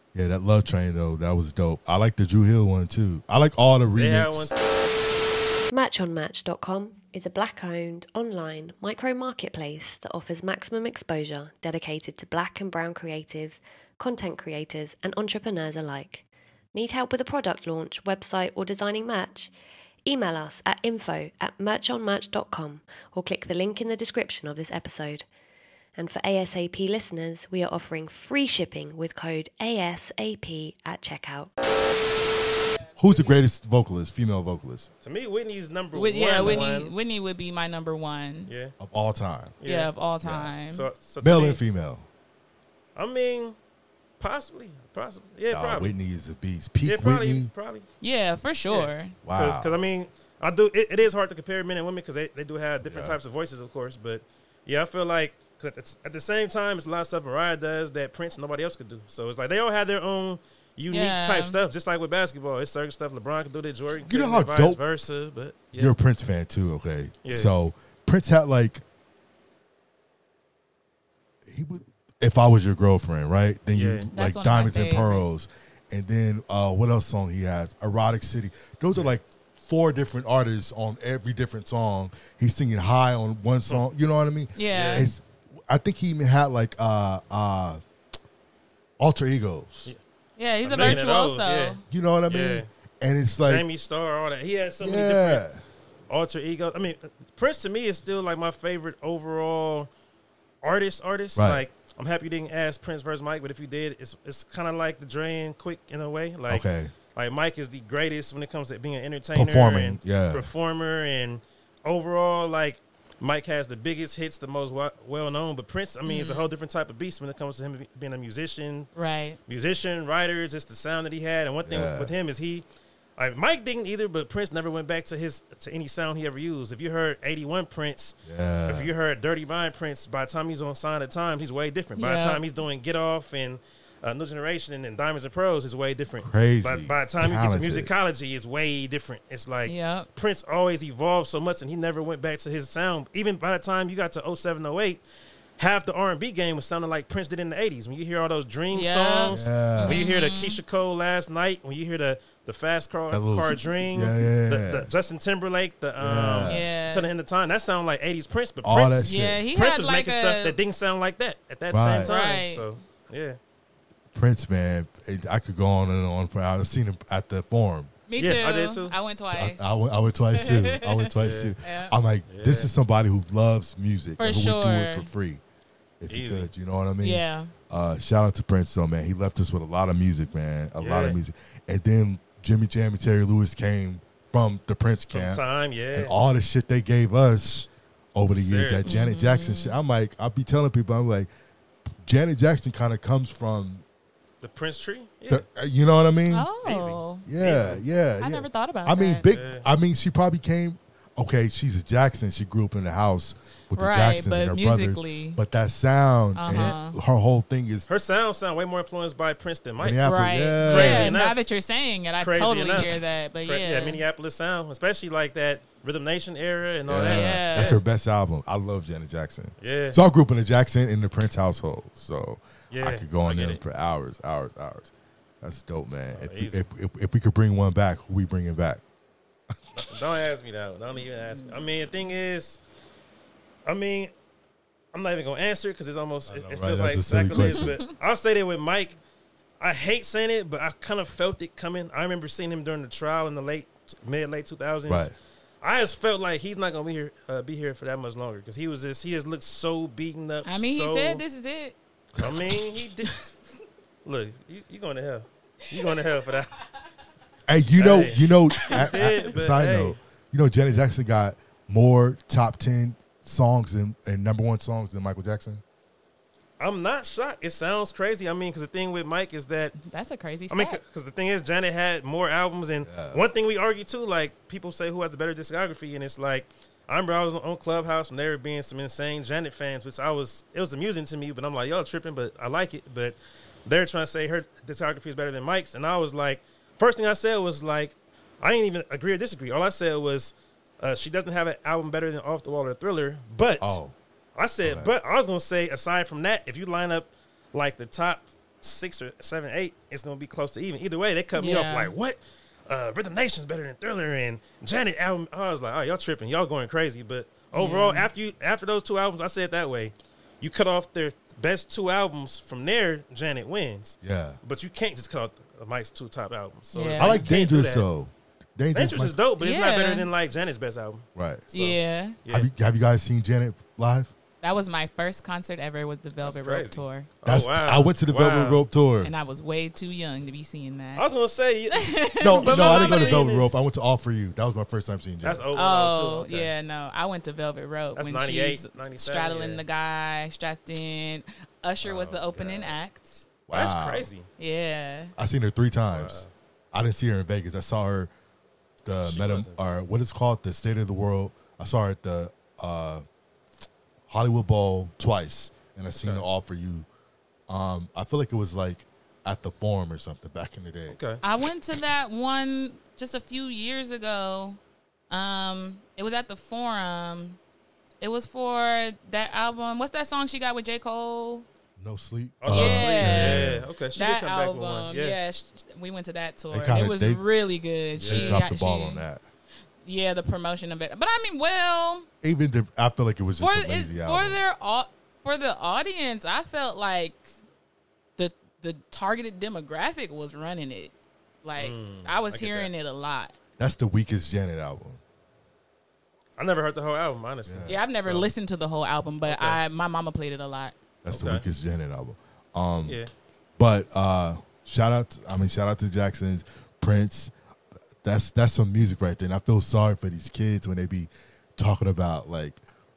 Yeah, that Love Train though, that was dope. I like the Drew Hill one too. I like all the remixes. Match on match dot com is a black-owned online micro marketplace that offers maximum exposure dedicated to black and brown creatives, content creators, and entrepreneurs alike. Need help with a product launch, website, or designing merch? Email us at info at merch on match dot com or click the link in the description of this episode. And for A S A P listeners, we are offering free shipping with code A S A P at checkout. Who's the greatest vocalist, female vocalist? To me, Whitney's number Whit- one. Yeah, Whitney. one. Whitney would be my number one. Yeah. Of all time. Yeah, Yeah. of all time. So, so to Male me- and female. I mean, possibly, possibly. Yeah, Nah, probably. Whitney is a beast. Peak Yeah, probably, Whitney. probably. Yeah, for sure. Wow. Because I mean, I do. It, it is hard to compare men and women because they, they do have different Yeah. types of voices, of course. But yeah, I feel like 'cause it's, at the same time, it's a lot of stuff Mariah does that Prince and nobody else could do. So it's like they all have their own unique Yeah. type stuff. Just like with basketball, it's certain stuff LeBron can do that Jordan You know couldn't, how and vice dope- versa. But yeah. You're a Prince fan too, okay? Yeah. So Prince had like, he would. If I was your girlfriend, right? Then you Yeah. like That's one of my Diamonds and favorites. Pearls, and then uh, what else song he has? Erotic City. Those are like four different artists on every different song. He's singing high on one song. You know what I mean? Yeah. It's, I think he even had like uh, uh, alter egos. Yeah, he's a A million of virtuoso. those, yeah. You know what I mean? Yeah. And it's like, Jamie Starr, all that. He has so many yeah. different alter egos. I mean, Prince to me is still like my favorite overall artist. Artist. Right. Like, I'm happy you didn't ask Prince versus Mike, but if you did, it's it's kind of like the Dre and Quick in a way. Like, Okay. like Mike is the greatest when it comes to being an entertainer, Performing, and yeah. performer, and overall, like Mike has the biggest hits, the most wa- well known. But Prince, I mean, is a whole different type of beast when it comes to him being a musician. Right. Musician, writer, just the sound that he had. And one thing Yeah. with him is he, like Mike didn't either, but Prince never went back to his to any sound he ever used. If you heard eighty-one Prince, Yeah. if you heard Dirty Mind Prince, by the time he's on Sign of the Times, he's way different. By the Yeah. time he's doing Get Off and uh, New Generation and then Diamonds and Pearls is way different. Crazy. By, by the time Talented. you get to musicology, it's way different. It's like Yep. Prince always evolved so much, and he never went back to his sound. Even by the time you got to oh seven, oh eight, half the R and B game was sounding like Prince did in the eighties. When you hear all those Dream Yeah. songs, Yeah. when you hear the Keisha Cole Last Night, when you hear the the Fast Car, That little- car Dream, Yeah, yeah, the, yeah. the Justin Timberlake, the um, Yeah. Till the End of Time, that sound like eighties Prince, but All Prince, that shit. Yeah, he Prince had was like making a, stuff that didn't sound like that at that Right. same time. Right. So yeah, Prince, man, it- I could go on and on for hours. I've seen him at the Forum. Me Yeah, too. I did too. I went I, twice. I went, I went twice too. I went twice too. Yeah. I'm like, this Yeah. is somebody who loves music For and who would do it sure. for free if he Easy. could. You know what I mean? Yeah. Uh, shout out to Prince, though, man. He left us with a lot of music, man. A lot Yeah. of music. And then Jimmy Jam and Terry Lewis came from the Prince From camp. time, yeah. And all the shit they gave us over the years, that Seriously. Janet Jackson shit. I'm like, I'll be telling people, I'm like, Janet Jackson kind of comes from, The Prince tree, yeah. the, uh, you know what I mean? Oh. Yeah, yeah. I yeah. never thought about I mean, that. big. Yeah. I mean, she probably came. Okay, she's a Jackson. She grew up in the house with the Right, Jacksons but and her musically- brothers. But that sound Uh-huh. and her whole thing is Her sound sound way more influenced by Prince than Mike. Minneapolis. Right. Yeah. Crazy Yeah, enough. now that you're saying it, I Crazy totally enough. hear that. But Cra- yeah. Minneapolis sound, especially like that Rhythm Nation era and all Yeah, that. Yeah. that's her best album. I love Janet Jackson. Yeah. So I grew up in the Jackson in the Prince household. So Yeah, I could go I on get there it. for hours, hours, hours. That's dope, man. Oh, if, we, easy. if, if if we could bring one back, who we bringing back? Don't ask me that. Don't even ask me. I mean, the thing is, I mean, I'm not even gonna answer because it's almost it, know, it right? feels That's like a silly sacrilege. question. But I'll say that with Mike, I hate saying it, but I kind of felt it coming. I remember seeing him during the trial in the late mid late two thousands. Right. I just felt like he's not gonna be here uh, be here for that much longer because he was just he has looked so beaten up. I mean, so, he said this is it. I mean, he did. Look, you you going to hell? You going to hell for that? Hey, you know, Hey. you know. He a- a- did, but side hey. note, you know, Janet Jackson got more top ten songs and, and number one songs than Michael Jackson. I'm not shocked. It sounds crazy. I mean, because the thing with Mike is that That's a crazy I stat. mean, because the thing is, Janet had more albums, and one thing we argue too, like people say who has the better discography, and it's like I remember I was on Clubhouse and there were being some insane Janet fans, which I was it was amusing to me, but I'm like, y'all tripping, but I like it. But they're trying to say her discography is better than Mike's, and I was like, first thing I said was like, I ain't even agree or disagree. All I said was uh, she doesn't have an album better than Off the Wall or Thriller, but Oh. I said, Okay. but I was gonna say aside from that, if you line up like the top six or seven, eight, it's gonna be close to even. Either way, they cut me off Yeah. like, what? Uh, Rhythm Nation's better than Thriller and Janet album. I was like, oh, y'all tripping, y'all going crazy. But overall, Yeah. after you after those two albums, I said it that way. You cut off their best two albums from there, Janet wins. Yeah. But you can't just cut off Mike's two top albums. So Yeah. it's I like you can't do Dangerous that. though. Dangerous, Dangerous is might- dope, but it's not Yeah. better than like Janet's best album. Right. So, yeah. yeah. Have you have you guys seen Janet live? That was my first concert ever. Was the Velvet Rope crazy. tour, That's wow. I went to the Wow. Velvet Rope tour. and I was way too young to be seeing that. I was gonna say No, But no, my I didn't go to mama- Velvet Rope. I went to All For You. That was my first time seeing Janet. that's over. Oh too. Okay. yeah, no, I went to Velvet Rope That's when ninety-eight, she's ninety-seven, straddling yeah. the guy, strapped in. Usher was Oh, the opening God. act. Wow. Wow. That's crazy. Yeah, I seen her three times. I didn't see her in Vegas. I saw her the She meta was in or what is called the State of the World. I saw her at the uh, Hollywood Bowl twice, and I seen Okay. her All For You. Um, I feel like it was like at the Forum or something back in the day. Okay. I went to that one just a few years ago. Um, it was at the Forum. It was for that album. What's that song she got with J. Cole? No Sleep. Oh, Yeah. yeah. Okay. She that did come album. back with one. Yeah. Yeah, sh- we went to that tour. They kinda- it was they- really good. She She dropped the she- ball on that. Yeah, the promotion of it. But I mean, well, Even the, I feel like it was just for a it, lazy for album. their au- for the audience, I felt like the the targeted demographic was running it. Like I was I get hearing that. it a lot. That's the weakest Janet album. I never heard the whole album, honestly. Yeah, I've never So, listened to the whole album, but Okay. I my mama played it a lot. That's the Okay. weakest Janet album. Um, Yeah. But uh, shout out, to, I mean, shout out to Jackson's, Prince. That's that's some music right there. And I feel sorry for these kids when they be talking about like,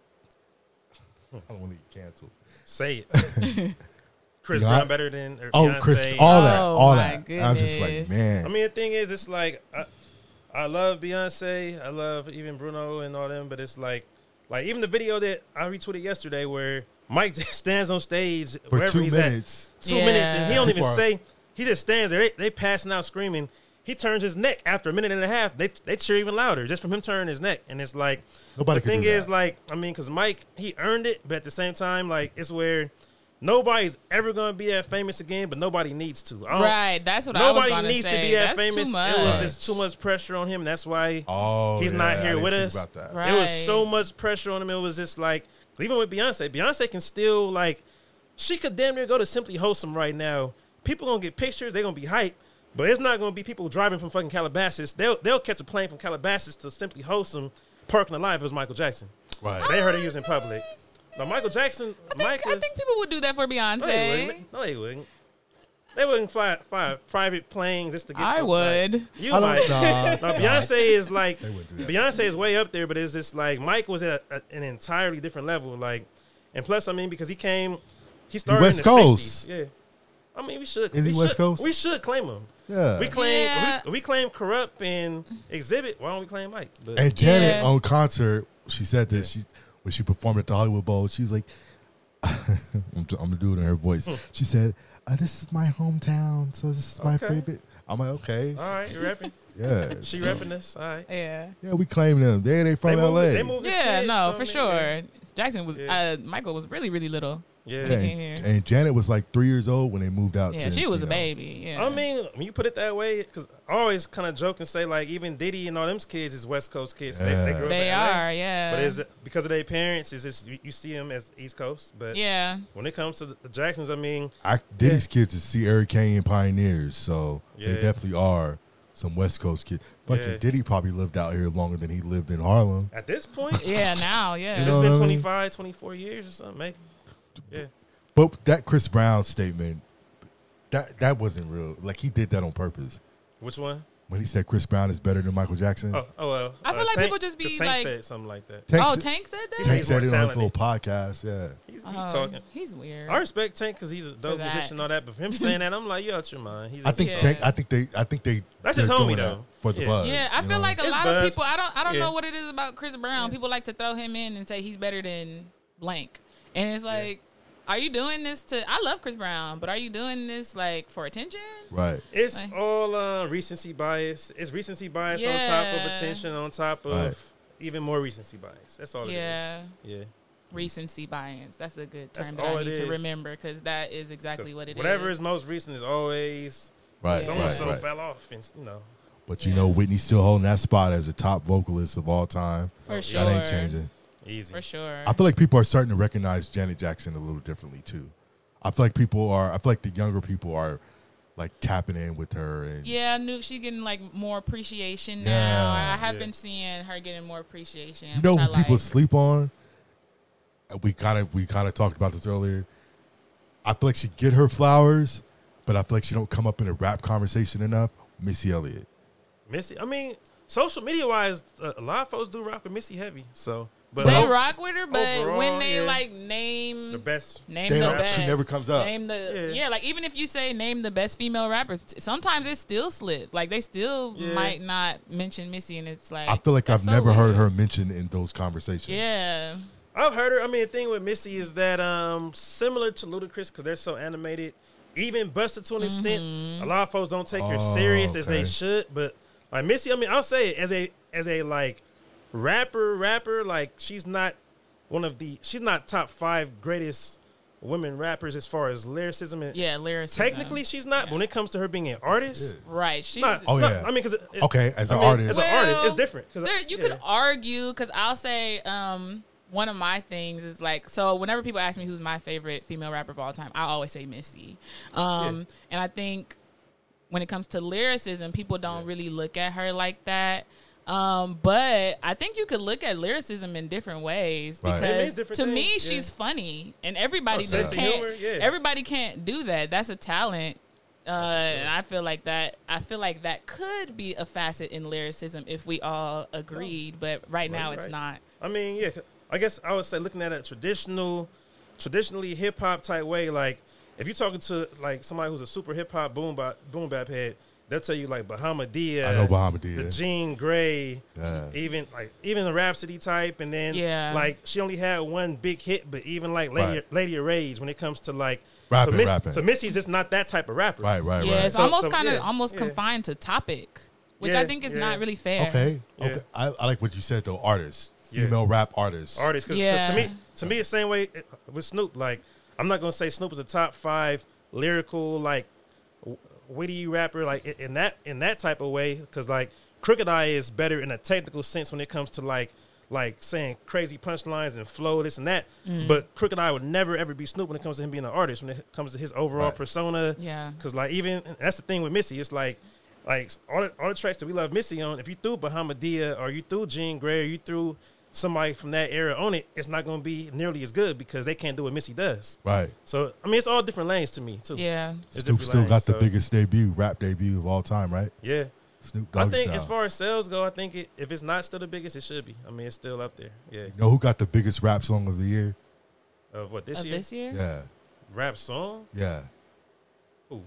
I don't want to get canceled. Say it. Chris You know, I- Brown better than or Oh, Beyonce. Chris, all that, Oh, all my that. And I'm just like, goodness. man. I mean, the thing is, it's like I, I love Beyonce. I love even Bruno and all them, but it's like, like even the video that I retweeted yesterday where Mike just stands on stage For wherever two he's minutes. at, two Yeah. minutes, and he don't even People are- say. He just stands there. They, they passing out screaming. He turns his neck after a minute and a half. They they cheer even louder just from him turning his neck. And it's like Nobody the could thing do is that. like I mean, because Mike he earned it, but at the same time, like it's where nobody's ever gonna be that famous again, but nobody needs to. I don't- Right, that's what I was Nobody gonna needs say. to be that That's too famous. much. It was Right. just too much pressure on him. And that's why Oh, he's yeah, not I here didn't with think us. about that. Right. There was so much pressure on him. It was just like even with Beyonce. Beyonce can still like she could damn near go to Simply Wholesome right now. People gonna get pictures. They're gonna be hyped. But it's not gonna be people driving from fucking Calabasas. They'll they'll catch a plane from Calabasas to Simply Wholesome, parking alive. It was Michael Jackson. Right. They heard it used in public. Now Michael Jackson, I think, Mike I was. think people would do that for Beyonce. No, they wouldn't. No, they wouldn't. They wouldn't fly, fly private planes just to get. I from, would. Like, you I don't- might. nah. No, Beyonce is like They wouldn't do that. Beyonce is way up there, but it's just like Mike was at a, an entirely different level. Like, and plus, I mean, because he came, he started West in the Coast. sixties. Yeah, I mean, we should. Is we he should, West Coast? We should claim him. Yeah. We claim Yeah. we, we claim Corrupt and Exhibit. Why don't we claim Mike? But, And Janet Yeah. on concert, she said that she when she performed at the Hollywood Bowl, she was like, I'm, t- I'm gonna do it in her voice. She said, uh, "This is my hometown, so this is my Okay. favorite." I'm like, okay, all right, you're rapping. yeah, She so- repping this. All right. Yeah. yeah, we claim them. They they from They L moved- A. they moved his Yeah, kids, no, so for maybe- sure. Jackson was, Yeah. uh, Michael was really, really little. Yeah. He and, came here. and Janet was like three years old when they moved out. Yeah, to she was a Encino. baby. Yeah. I mean, when you put it that way, because I always kind of joke and say, like, even Diddy and all them kids is West Coast kids. They, they Yeah. grew up They in L A. are, yeah. But is it because of their parents? Is this you, you see them as East Coast? But Yeah. when it comes to the, the Jacksons, I mean, I, Diddy's kids is Sierra Canyon pioneers, so Yeah. they definitely are some West Coast kids. Fucking Yeah. Diddy probably lived out here longer than he lived in Harlem. at this point, Yeah, now, yeah. You it's know what I been mean? twenty-five, twenty-four years or something, maybe. Yeah. But that Chris Brown statement, that that wasn't real. Like he did that on purpose. Which one? When he said Chris Brown is better than Michael Jackson. Oh, oh well. I feel uh, like Tank- people just be 'cause Tank like- said something like that. Tank Oh, said- Tank said that? Tank He's said more it on his little talented. podcast. Yeah. He's, he's Oh, talking. He's weird. I respect Tank because he's a dope that. musician and all that. But for him saying that, I'm like, you out your mind. He's I think just- Tank. I think they. I think they. That's they're his homie, doing that though. for the Yeah. buzz. Yeah, I you feel know? like a It's lot buzz. of people. I don't. I don't Yeah. know what it is about Chris Brown. People like to throw him in and say he's better than blank, and it's like, are you doing this to? I love Chris Brown, but are you doing this like for attention? Right. It's Like- all uh, recency bias. It's recency bias on top of Yeah. attention, on top of Right. even more recency bias. That's all Yeah. it is. Yeah. Recency bias. That's a good term That's that all I it need to is. remember because that is exactly what it Whatever is. is most recent is always Right, so right, and so right. fell off, and you know. But you know, Whitney's still holding that spot as a top vocalist of all time. For That sure. ain't changing. Easy. For sure. I feel like people are starting to recognize Janet Jackson a little differently too. I feel like people are. I feel like the younger people are like tapping in with her. And Yeah, new. She getting like more appreciation now. Yeah. I have Yeah. been seeing her getting more appreciation. you know which I who people like. sleep on? And We kind of we kind of talked about this earlier. I feel like she get her flowers, but I feel like she don't come up in a rap conversation enough. Missy Elliott. Missy. I mean, social media wise, uh, a lot of folks do rock with Missy heavy. So, but They o- rock with her, but overall, when they yeah. like name the best, name They the don't- best, she never comes up. Name the Yeah. yeah. like even if you say name the best female rappers, sometimes it still slips. Like they still Yeah. might not mention Missy, and it's like I feel like that's I've so never heard weird. her mentioned in those conversations. Yeah, I've heard her. I mean, the thing with Missy is that um, similar to Ludacris because they're so animated. Even Busta to an extent, a lot of folks don't take her Oh, serious as they okay. should. But like Missy, I mean, I'll say it as a as a like rapper, rapper. Like she's not one of the. She's not top five greatest women rappers as far as lyricism. And yeah, lyricism. technically, she's not. But when it comes to her being an artist, right. She's not. Oh, not- yeah. I mean, because Okay, as I an mean, artist. as an Well, artist, it's different. 'Cause, There, you yeah. could argue because I'll say um, one of my things is like so. Whenever people ask me who's my favorite female rapper of all time, I always say Missy. Um, Yeah. And I think when it comes to lyricism, people don't really look at her like that. Um, but I think you could look at lyricism in different ways Right. because It means different to me, things, yeah. she's funny, and everybody Oh, just sense of can't. humor, yeah. Everybody can't do that. That's a talent. Uh, and I feel like that. I feel like that could be a facet in lyricism if we all agreed. But right now, Right, it's right. not. I mean, yeah, I guess I would say looking at a traditional, traditionally hip hop type way, like if you're talking to like somebody who's a super hip hop boom bap boom bap head, they'll tell you like Bahamadia, I know Bahamadia. the Jean Grey, Yeah. even like even the Rhapsody type, and then Yeah. like she only had one big hit, but even like Lady Right. Lady of Rage when it comes to like Rapping, so, Miss, rapping. so Missy's just not that type of rapper, Right, right, Yeah, right. it's So- almost so, kind of yeah, almost yeah. confined to topic, which Yeah, I think is yeah. not really fair. Okay, Yeah. okay. I, I like what you said though. Artists, Yeah. female rap artists. artists. Because Yeah. to me, to me, the same way with Snoop. Like, I'm not gonna say Snoop is a top five lyrical, like, w- witty rapper, like in- in that in that type of way. Because like Crooked Eye is better in a technical sense when it comes to like like saying crazy punchlines and flow, this and that. Mm. But Crooked Eye would never ever be Snoop when it comes to him being an artist. When it comes to his overall Right. persona. Yeah. Because like even and that's the thing with Missy. It's like. Like all the, all the tracks that we love Missy on, if you threw Bahamadia or you threw Jean Grey or you threw somebody from that era on it, it's not going to be nearly as good because they can't do what Missy does. Right. So I mean, it's all different lanes to me too. Yeah. It's Snoop different still lanes, got the so, biggest debut, rap debut of all time, right? Yeah, Snoop I Dogg think style. as far as sales go, I think it, if it's not still the biggest, it should be. I mean, it's still up there. Yeah. You know who got the biggest rap song of the year? Of what this Of year? this year? Yeah, Rap song? yeah. Who?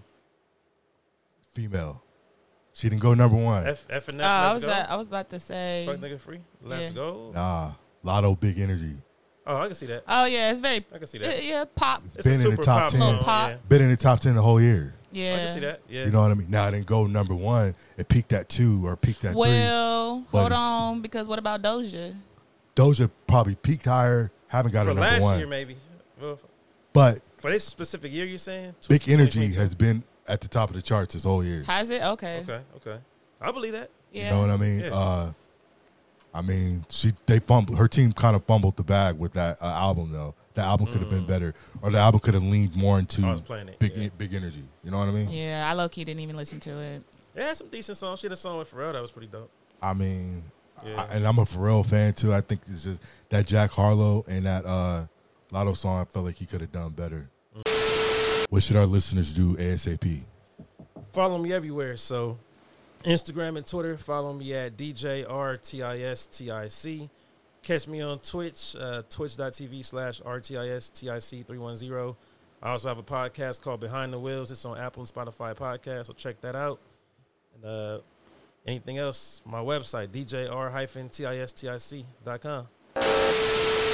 Female. She didn't go number one. F F and Oh, F. I Let's was go. uh, I was about to say. Fuck nigga free. Let's Yeah. go. Nah, Lotto, Big Energy. Oh, I can see that. Oh yeah, it's very. I can see that. uh, yeah, pop. It's It's been a in super the top pop ten. song. Pop. Yeah. Been in the top ten the whole year. Yeah. I can see that. Yeah. You know what I mean? Now it didn't go number one. It peaked at two or peaked at three. Well, But hold it's- on, because what about Doja? Doja probably peaked higher. Haven't got For a number last one. year, maybe. Well, But for this specific year, you're saying? Big Energy twenty twenty-two? has been at the top of the charts this whole year. Has it? Okay. Okay, okay. I believe that. Yeah. You know what I mean? Yeah. Uh, I mean, she they fumbled. Her team kind of fumbled the bag with that uh, album, though. The album could have been better, or the album could have leaned more into Mm. I was playing it, big yeah. big energy. You know what I mean? Yeah, I low key didn't even listen to it. It had some decent songs. She had a song with Pharrell that was pretty dope. I mean, Yeah. I, and I'm a Pharrell fan too. I think it's just that Jack Harlow and that uh, Lotto song. I felt like he could have done better. What should our listeners do ASAP? Follow me everywhere. So Instagram and Twitter, follow me at D J R T I S T I C. Catch me on Twitch, uh, twitch.tv slash R T I S T I C three one zero. I also have a podcast called Behind the Wheels. It's on Apple and Spotify podcast, so check that out. And uh, anything else, my website, D J R T I S T I C dot com.